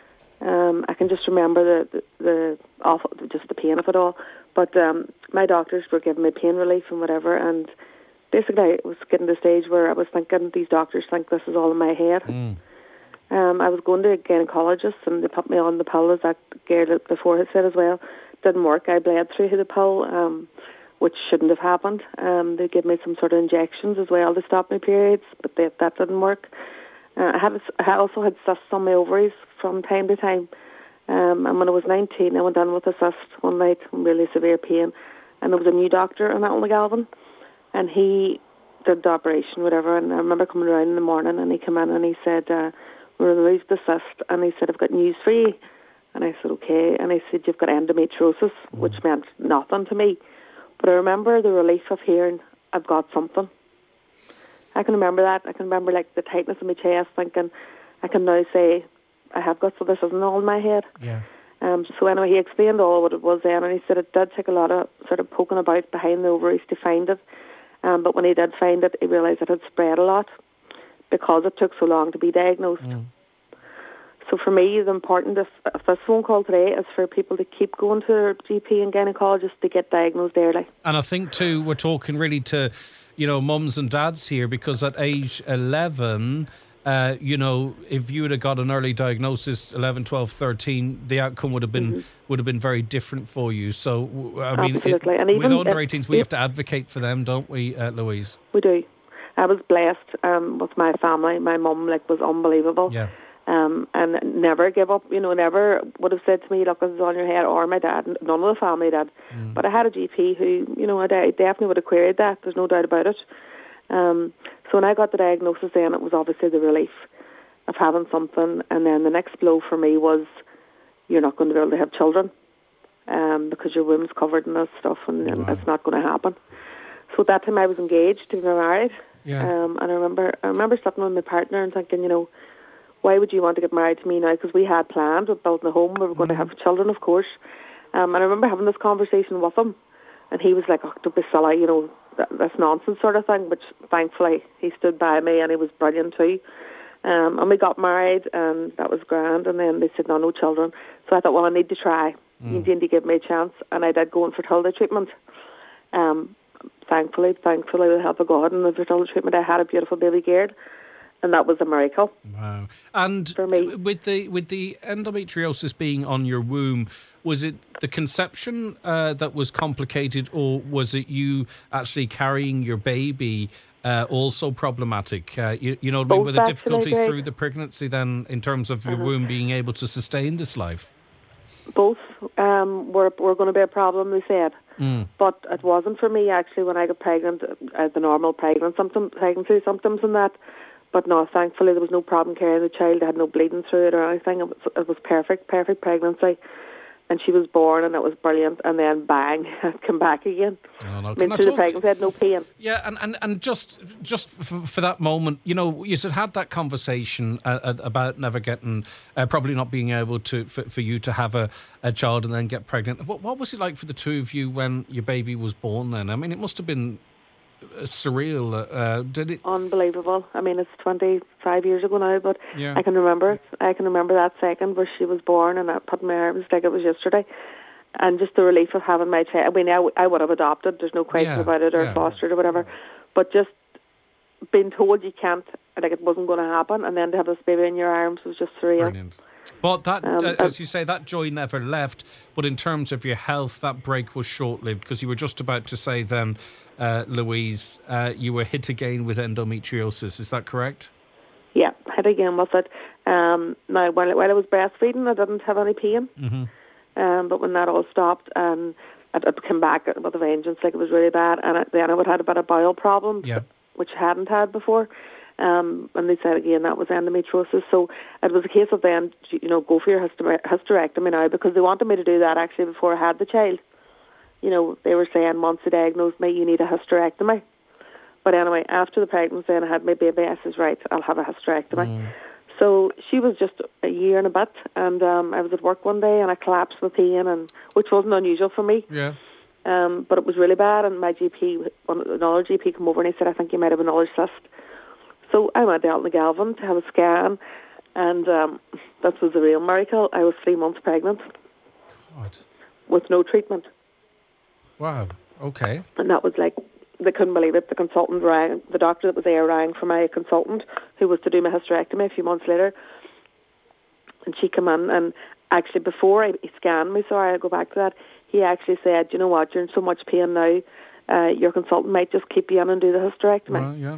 Speaker 8: Um, I can just remember the, the, the awful, just the pain of it all. But um, my doctors were giving me pain relief and whatever, and basically it was getting to the stage where I was thinking, these doctors think this is all in my head. Mm. Um, I was going to a gynecologist, and they put me on the pill, as that girl before had said as well. Didn't work. I bled through the pill, um, which shouldn't have happened. Um, they gave me some sort of injections as well to stop my periods, but they, that didn't work. Uh, I, had a, I also had cysts on my ovaries from time to time. Um, and when I was nineteen, I went in with a cyst one night, really severe pain. And there was a new doctor in Athlone, and he did the operation, whatever. And I remember coming around in the morning, and he came in and he said, uh, we removed the cyst. And he said, I've got news for you. And I said, okay. And I said, you've got endometriosis, mm. which meant nothing to me. But I remember the relief of hearing, I've got something. I can remember that. I can remember like the tightness in my chest, thinking, I can now say, I have got, so this isn't all in my head.
Speaker 1: Yeah.
Speaker 8: Um, so anyway, he explained all what it was then, and he said it did take a lot of sort of poking about behind the ovaries to find it. Um, but when he did find it, he realised it had spread a lot because it took so long to be diagnosed. Mm. So for me, the important, if, if this phone call today is for people to keep going to their G P and gynaecologist to get diagnosed early.
Speaker 1: And I think too, we're talking really to, you know, mums and dads here, because at age eleven, uh, you know, if you would have got an early diagnosis, eleven, twelve, thirteen, the outcome would have been mm-hmm. would have been very different for you. So, I mean, it, and even, with under eighteens, we have to advocate for them, don't we, uh, Louise?
Speaker 8: We do. I was blessed um, with my family. My mum, like, was unbelievable.
Speaker 1: Yeah.
Speaker 8: Um, and never give up, you know, never would have said to me, look, this is on your head, or my dad, none of the family did. Mm. But I had a G P who, you know, I definitely would have queried that, there's no doubt about it. Um, so when I got the diagnosis then, it was obviously the relief of having something, and then the next blow for me was, you're not going to be able to have children, um, because your womb's covered in this stuff, and, and wow. it's not going to happen. So at that time I was engaged to be married,
Speaker 1: yeah.
Speaker 8: um, and I remember, I remember sitting with my partner and thinking, you know, why would you want to get married to me now? Because we had planned with building a home. We were going mm-hmm. to have children, of course. Um, and I remember having this conversation with him. And he was like, oh, don't be silly, you know, that, that's nonsense sort of thing. Which thankfully he stood by me, and he was brilliant too. Um, and we got married, and that was grand. And then they said, no, no children. So I thought, well, I need to try. Mm. You need to give me a chance. And I did go in fertility treatment. Um, thankfully, thankfully, with the help of God and the fertility treatment, I had a beautiful baby girl. And that was a miracle.
Speaker 1: Wow! And
Speaker 8: for me,
Speaker 1: with the with the endometriosis being on your womb, was it the conception uh, that was complicated, or was it you actually carrying your baby uh, also problematic? Uh, you, you know what I mean? Were there difficulties through the pregnancy then, in terms of your uh-huh. womb being able to sustain this life?
Speaker 8: Both um, were were going to be a problem, they said. Mm. But it wasn't for me actually when I got pregnant. Uh, the normal pregnant symptom, pregnancy symptoms and that. But no, thankfully there was no problem carrying the child. I had no bleeding through it or anything. It was, it was perfect, perfect pregnancy. And she was born, and it was brilliant. And then bang, it came back again.
Speaker 1: No, no.
Speaker 8: I mean, through the pregnancy, I had no pain.
Speaker 1: Yeah, and, and, and just just for, for that moment, you know, you had had that conversation uh, about never getting, uh, probably not being able to, for, for you to have a, a child and then get pregnant. What, what was it like for the two of you when your baby was born then? I mean, it must have been surreal. Uh, did it?
Speaker 8: Unbelievable. I mean, it's twenty-five years ago now, but
Speaker 1: yeah.
Speaker 8: I can remember it. I can remember that second where she was born, and I put my arms like it was yesterday. And just the relief of having my child. I mean, I, w- I would have adopted, there's no question
Speaker 1: yeah.
Speaker 8: about it, or
Speaker 1: yeah.
Speaker 8: fostered or whatever. But just being told you can't, like it wasn't going to happen, and then to have this baby in your arms was just surreal.
Speaker 1: Brilliant. But that,
Speaker 8: um,
Speaker 1: uh, as you say, that joy never left. But in terms of your health, that break was short-lived, because you were just about to say then, uh, Louise, uh, you were hit again with endometriosis. Is that correct?
Speaker 8: Yeah, hit again with it. Um, now, while, while I was breastfeeding, I didn't have any pain. Mm-hmm. Um, but when that all stopped, um, it, it came back with a vengeance. Like, it was really bad. And it, then I would have had a bit of bowel problems,
Speaker 1: yeah.
Speaker 8: which I hadn't had before. Um, and they said again that was endometriosis. So it was a case of then, you know, go for your hyster- hysterectomy now, because they wanted me to do that actually before I had the child. You know, they were saying once they diagnosed me, you need a hysterectomy. But anyway, after the pregnancy and I had my baby, I says, right, I'll have a hysterectomy. Mm. So she was just a year and a bit, and um, I was at work one day and I collapsed with pain, and which wasn't unusual for me.
Speaker 1: Yeah.
Speaker 8: Um, but it was really bad, and my G P, one- another G P, came over and he said, "I think you might have another cyst." So I went down to Galvin to have a scan, and um, this was a real miracle. I was three months pregnant
Speaker 1: God.
Speaker 8: with no treatment,
Speaker 1: Wow. Okay.
Speaker 8: and that was like, they couldn't believe it. The consultant rang, the doctor that was there rang for my consultant, who was to do my hysterectomy a few months later, and she came in, and actually before he scanned me, sorry, I'll go back to that, he actually said, "You know what, you're in so much pain now, uh, your consultant might just keep you in and do the hysterectomy."
Speaker 1: Well, yeah.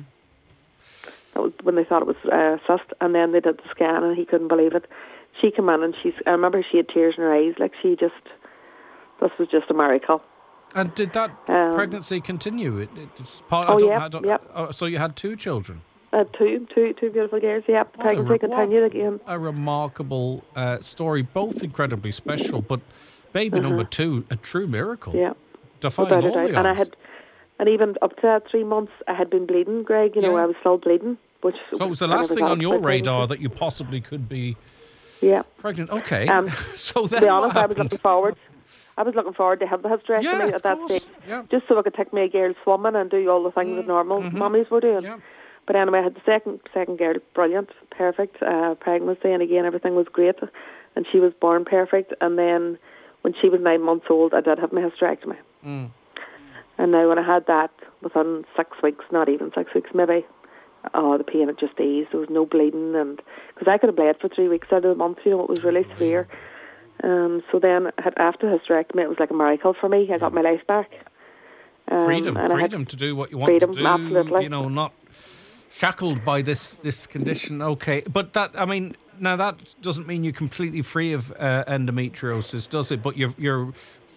Speaker 8: That was when they thought it was uh, cyst, and then they did the scan, and he couldn't believe it. She came in, and she's, I remember she had tears in her eyes, like she just, this was just a miracle.
Speaker 1: And did that
Speaker 8: Um,
Speaker 1: pregnancy continue? It, it, it's part,
Speaker 8: Oh,
Speaker 1: I don't,
Speaker 8: yeah,
Speaker 1: I don't,
Speaker 8: yep.
Speaker 1: oh, so you had two children?
Speaker 8: Uh, two, two, two beautiful girls, yeah.
Speaker 1: What a
Speaker 8: Pregnancy
Speaker 1: re-
Speaker 8: continued
Speaker 1: what
Speaker 8: again.
Speaker 1: A remarkable uh, story, both incredibly special, but baby
Speaker 8: Uh-huh.
Speaker 1: number two, a true miracle.
Speaker 8: Yeah.
Speaker 1: Defying
Speaker 8: Without a
Speaker 1: all
Speaker 8: doubt.
Speaker 1: the
Speaker 8: And I
Speaker 1: odds.
Speaker 8: had, and even up to that three months, I had been bleeding, Greg. You know,
Speaker 1: Yeah.
Speaker 8: I was still bleeding, which.
Speaker 1: So it was the
Speaker 8: I
Speaker 1: last
Speaker 8: never
Speaker 1: thing
Speaker 8: thought
Speaker 1: on your
Speaker 8: about pregnancy.
Speaker 1: radar that you possibly could be
Speaker 8: Yeah.
Speaker 1: pregnant. Okay.
Speaker 8: Um,
Speaker 1: so
Speaker 8: To
Speaker 1: then
Speaker 8: be
Speaker 1: what
Speaker 8: honest, I was
Speaker 1: happened?
Speaker 8: looking forward. I was looking forward to have the hysterectomy
Speaker 1: Yeah,
Speaker 8: at
Speaker 1: of
Speaker 8: that
Speaker 1: course.
Speaker 8: stage,
Speaker 1: Yeah.
Speaker 8: just so I could take my girl swimming and do all the things that normal mummies were doing.
Speaker 1: Yeah.
Speaker 8: But anyway, I had the second second girl, brilliant, perfect uh, pregnancy, and again everything was great, and she was born perfect. And then when she was nine months old, I did have my hysterectomy.
Speaker 1: Mm.
Speaker 8: And now when I had that, within six weeks, not even six weeks, maybe, oh, the pain had just eased. There was no bleeding, and because I could have bled for three weeks out of the month, you know, it was really severe. Um, so then I had, after hysterectomy, it was like a miracle for me. I got my life back. Um,
Speaker 1: Freedom,
Speaker 8: and I had
Speaker 1: freedom to do what you want
Speaker 8: freedom,
Speaker 1: to do.
Speaker 8: absolutely.
Speaker 1: You know, not shackled by this this condition. Okay, but that I mean, now that doesn't mean you're completely free of uh, endometriosis, does it? But you're you're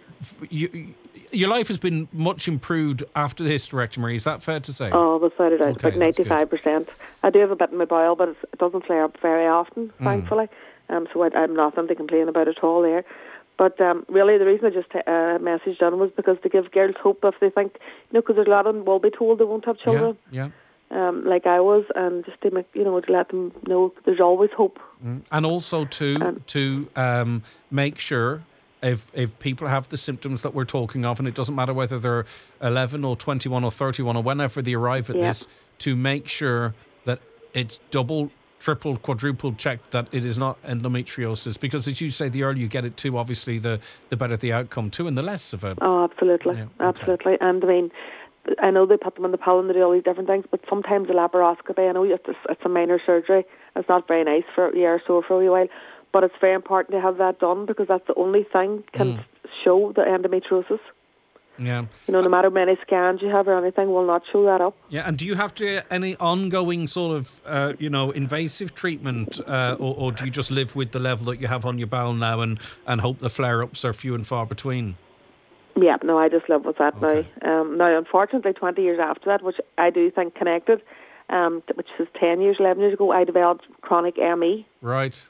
Speaker 1: you, your life has been much improved after the hysterectomy. Is that fair to say?
Speaker 8: Oh, without a doubt,
Speaker 1: Okay,
Speaker 8: about
Speaker 1: that's good.
Speaker 8: ninety-five percent. I do have a bit in my bowel, but it's, it doesn't flare up very often,
Speaker 1: Mm.
Speaker 8: thankfully. Um, so I, I'm nothing to complain about at all there. But um, really, the reason I just uh, messaged on was because to give girls hope if they think, you know, because there's a lot of them will be told they won't have children,
Speaker 1: Yeah.
Speaker 8: um, like I was, and just to make, you know, to let them know there's always hope.
Speaker 1: Mm. And also to
Speaker 8: Um,
Speaker 1: to um, make sure if if people have the symptoms that we're talking of, and it doesn't matter whether they're eleven or twenty-one or thirty-one or whenever they arrive at
Speaker 8: Yeah.
Speaker 1: this, to make sure that it's double, triple, quadruple checked that it is not endometriosis. Because as you say, the earlier you get it too, obviously the the better the outcome too, and the less of it.
Speaker 8: Oh, absolutely,
Speaker 1: Yeah, okay.
Speaker 8: absolutely. And I mean, I know they put them in the pill and they do all these different things, but sometimes the laparoscopy, I know it's, it's a minor surgery. It's not very nice for a year or so for a wee while, but it's very important to have that done because that's the only thing can
Speaker 1: Mm.
Speaker 8: show the endometriosis.
Speaker 1: Yeah.
Speaker 8: You know, no matter how many scans you have or anything, will not show that up.
Speaker 1: Yeah, and do you have to any ongoing sort of, uh, you know, invasive treatment, uh, or, or do you just live with the level that you have on your bowel now and, and hope the flare-ups are few and far between?
Speaker 8: Yeah, no, I just live with that
Speaker 1: Okay.
Speaker 8: now. Um, now, unfortunately, twenty years after that, which I do think connected, um, t- which is ten years, eleven years ago, I developed chronic M E.
Speaker 1: Right.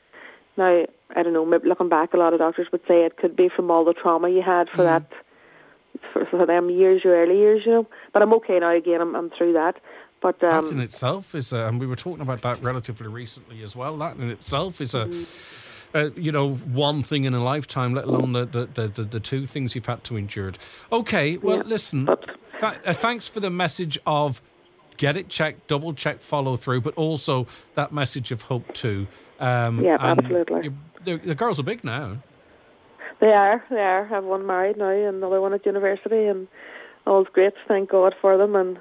Speaker 8: Now, I don't know, maybe looking back, a lot of doctors would say it could be from all the trauma you had for
Speaker 1: Mm.
Speaker 8: that, for, for them years, your early years, you know. But I'm okay now again, I'm, I'm through that. But um,
Speaker 1: That in itself is, a, and we were talking about that relatively recently as well, that in itself is a, uh, you know, one thing in a lifetime, let alone the, the, the, the, the two things you've had to endure. Okay, well,
Speaker 8: Yeah,
Speaker 1: listen,
Speaker 8: but-
Speaker 1: th- uh, thanks for the message of get it checked, double check, follow through, but also that message of hope too. Um,
Speaker 8: Yeah,
Speaker 1: and
Speaker 8: absolutely.
Speaker 1: you- The, the girls are big now.
Speaker 8: they are, they are. I have one married now and another one at university, and all's great, thank God for them. And,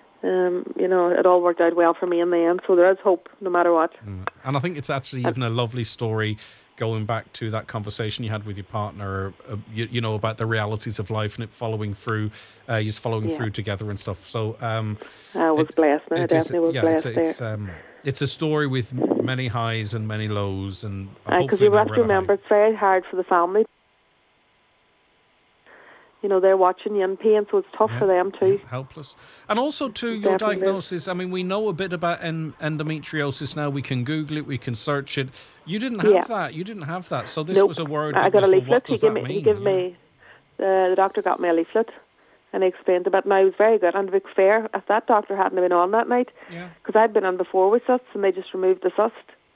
Speaker 8: um, you know, it all worked out well for me in the end, so there is hope no matter what.
Speaker 1: And I think it's actually even a lovely story going back to that conversation you had with your partner, uh, you, you know, about the realities of life and it following through, uh, you're following
Speaker 8: Yeah.
Speaker 1: through together and stuff. So um,
Speaker 8: I was
Speaker 1: it-
Speaker 8: blessed, now. I
Speaker 1: it is-
Speaker 8: definitely was
Speaker 1: yeah,
Speaker 8: blessed
Speaker 1: it's,
Speaker 8: there.
Speaker 1: it's, um, it's a story with many highs and many lows, and
Speaker 8: Because
Speaker 1: hopefully
Speaker 8: you have
Speaker 1: never
Speaker 8: to
Speaker 1: at a high.
Speaker 8: remember, it's very hard for the family. You know, they're watching you in pain, so it's tough
Speaker 1: Yeah,
Speaker 8: for them too.
Speaker 1: yeah, helpless. And also to your
Speaker 8: Definitely.
Speaker 1: diagnosis, I mean, we know a bit about en- endometriosis now. We can Google it, we can search it. You didn't have
Speaker 8: Yeah.
Speaker 1: that. You didn't have that. So this
Speaker 8: Nope.
Speaker 1: was a word
Speaker 8: I
Speaker 1: that
Speaker 8: got
Speaker 1: was,
Speaker 8: a
Speaker 1: well,
Speaker 8: leaflet.
Speaker 1: what
Speaker 8: He
Speaker 1: does
Speaker 8: gave
Speaker 1: that
Speaker 8: me.
Speaker 1: mean?
Speaker 8: He gave
Speaker 1: Yeah.
Speaker 8: me. Uh, the doctor got me a leaflet, and he explained about. Now he was very good. And to be fair, if that doctor hadn't been on that night,
Speaker 1: Yeah.
Speaker 8: because I'd been on before with cysts, and they just removed the cyst.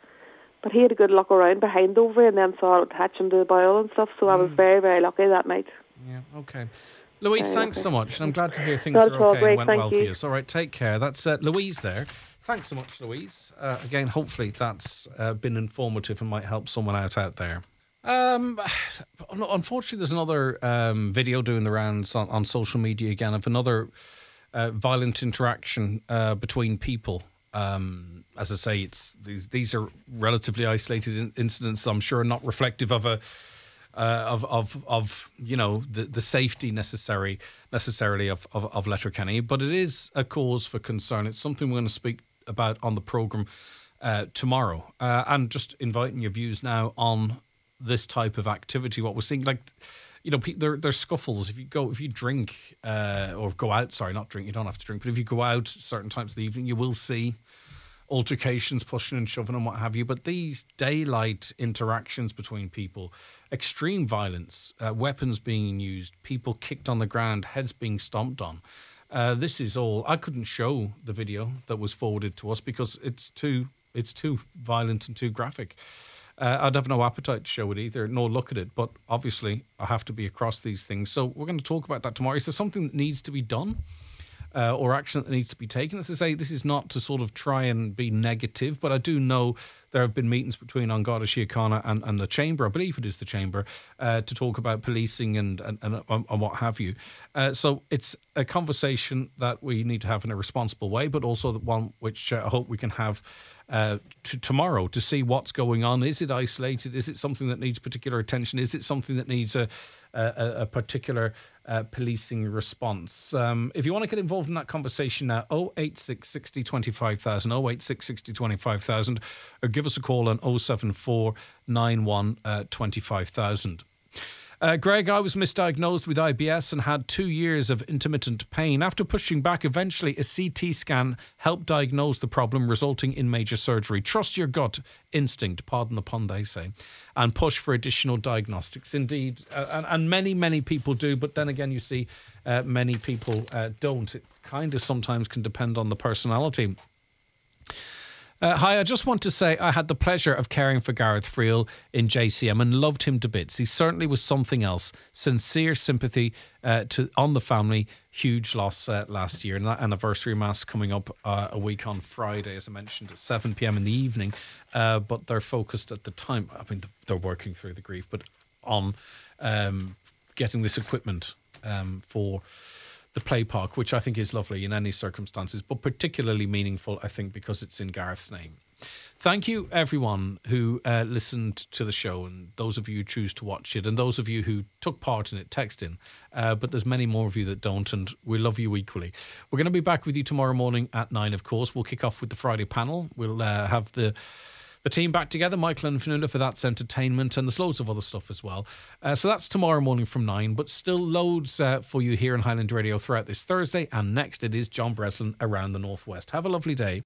Speaker 8: But he had a good look around behind over and then saw it attach him to the boil and stuff. So mm. I was very, very lucky that night.
Speaker 1: Yeah, okay. Louise,
Speaker 8: very
Speaker 1: thanks
Speaker 8: lucky.
Speaker 1: so much. And I'm glad to hear things
Speaker 8: Not
Speaker 1: are
Speaker 8: all
Speaker 1: okay
Speaker 8: great,
Speaker 1: and went
Speaker 8: thank
Speaker 1: well
Speaker 8: you.
Speaker 1: for you. So, all right, take care. That's uh, Louise there. Thanks so much, Louise. Uh, again, hopefully that's uh, been informative and might help someone out out there. Um, unfortunately, there's another um, video doing the rounds on, on social media again of another uh, violent interaction uh, between people. Um, as I say, it's these, these are relatively isolated in- incidents. I'm sure not reflective of a uh, of of of you know the, the safety necessary necessarily of, of of Letterkenny, but it is a cause for concern. It's something we're going to speak about on the programme uh, tomorrow, uh, and just inviting your views now on this type of activity. What we're seeing, like, you know, there there's scuffles. If you go, if you drink uh, or go out, sorry, not drink. You don't have to drink, but if you go out certain times of the evening, you will see altercations, pushing and shoving and what have you. But these daylight interactions between people, extreme violence, uh, weapons being used, people kicked on the ground, heads being stomped on. Uh, this is all. I couldn't show the video that was forwarded to us because it's too it's too violent and too graphic. Uh, I'd have no appetite to show it either, nor look at it. But obviously, I have to be across these things. So we're going to talk about that tomorrow. Is there something that needs to be done? Uh, or action that needs to be taken? As I say, this is not to sort of try and be negative, but I do know there have been meetings between An Garda Síochána and, and the Chamber, I believe it is the Chamber, uh, to talk about policing and, and, and, and what have you. Uh, so it's a conversation that we need to have in a responsible way, but also the one which uh, I hope we can have uh, to tomorrow to see what's going on. Is it isolated? Is it something that needs particular attention? Is it something that needs a, a, a particular uh, policing response? Um, if you want to get involved in that conversation now, oh eight six, sixty, twenty-five thousand, oh eight six, sixty, twenty-five thousand, or give us a call on oh seven four, nine one, twenty-five thousand. Uh, Greg, I was misdiagnosed with I B S and had two years of intermittent pain. After pushing back, eventually a C T scan helped diagnose the problem, resulting in major surgery. Trust your gut instinct, pardon the pun, they say, and push for additional diagnostics. Indeed, uh, and, and many, many people do, but then again, you see, uh, many people uh, don't. It kind of sometimes can depend on the personality. Uh, hi, I just want to say I had the pleasure of caring for Gareth Friel in J C M and loved him to bits. He certainly was something else. Sincere sympathy uh, to on the family. Huge loss uh, last year. And that anniversary mass coming up uh, a week on Friday, as I mentioned, at seven p.m. in the evening. Uh, but they're focused at the time. I mean, they're working through the grief, but on um, getting this equipment um, for the play park, which I think is lovely in any circumstances, but particularly meaningful, I think, because it's in Gareth's name. Thank you, everyone who uh, listened to the show, and those of you who choose to watch it, and those of you who took part in it, text in. Uh, but there's many more of you that don't, and we love you equally. We're going to be back with you tomorrow morning at nine, of course. We'll kick off with the Friday panel. We'll uh, have the The team back together, Michael and Fionnuala, for That's Entertainment, and there's loads of other stuff as well. Uh, so that's tomorrow morning from nine, but still loads uh, for you here on Highland Radio throughout this Thursday, and next it is John Breslin Around the Northwest. Have a lovely day.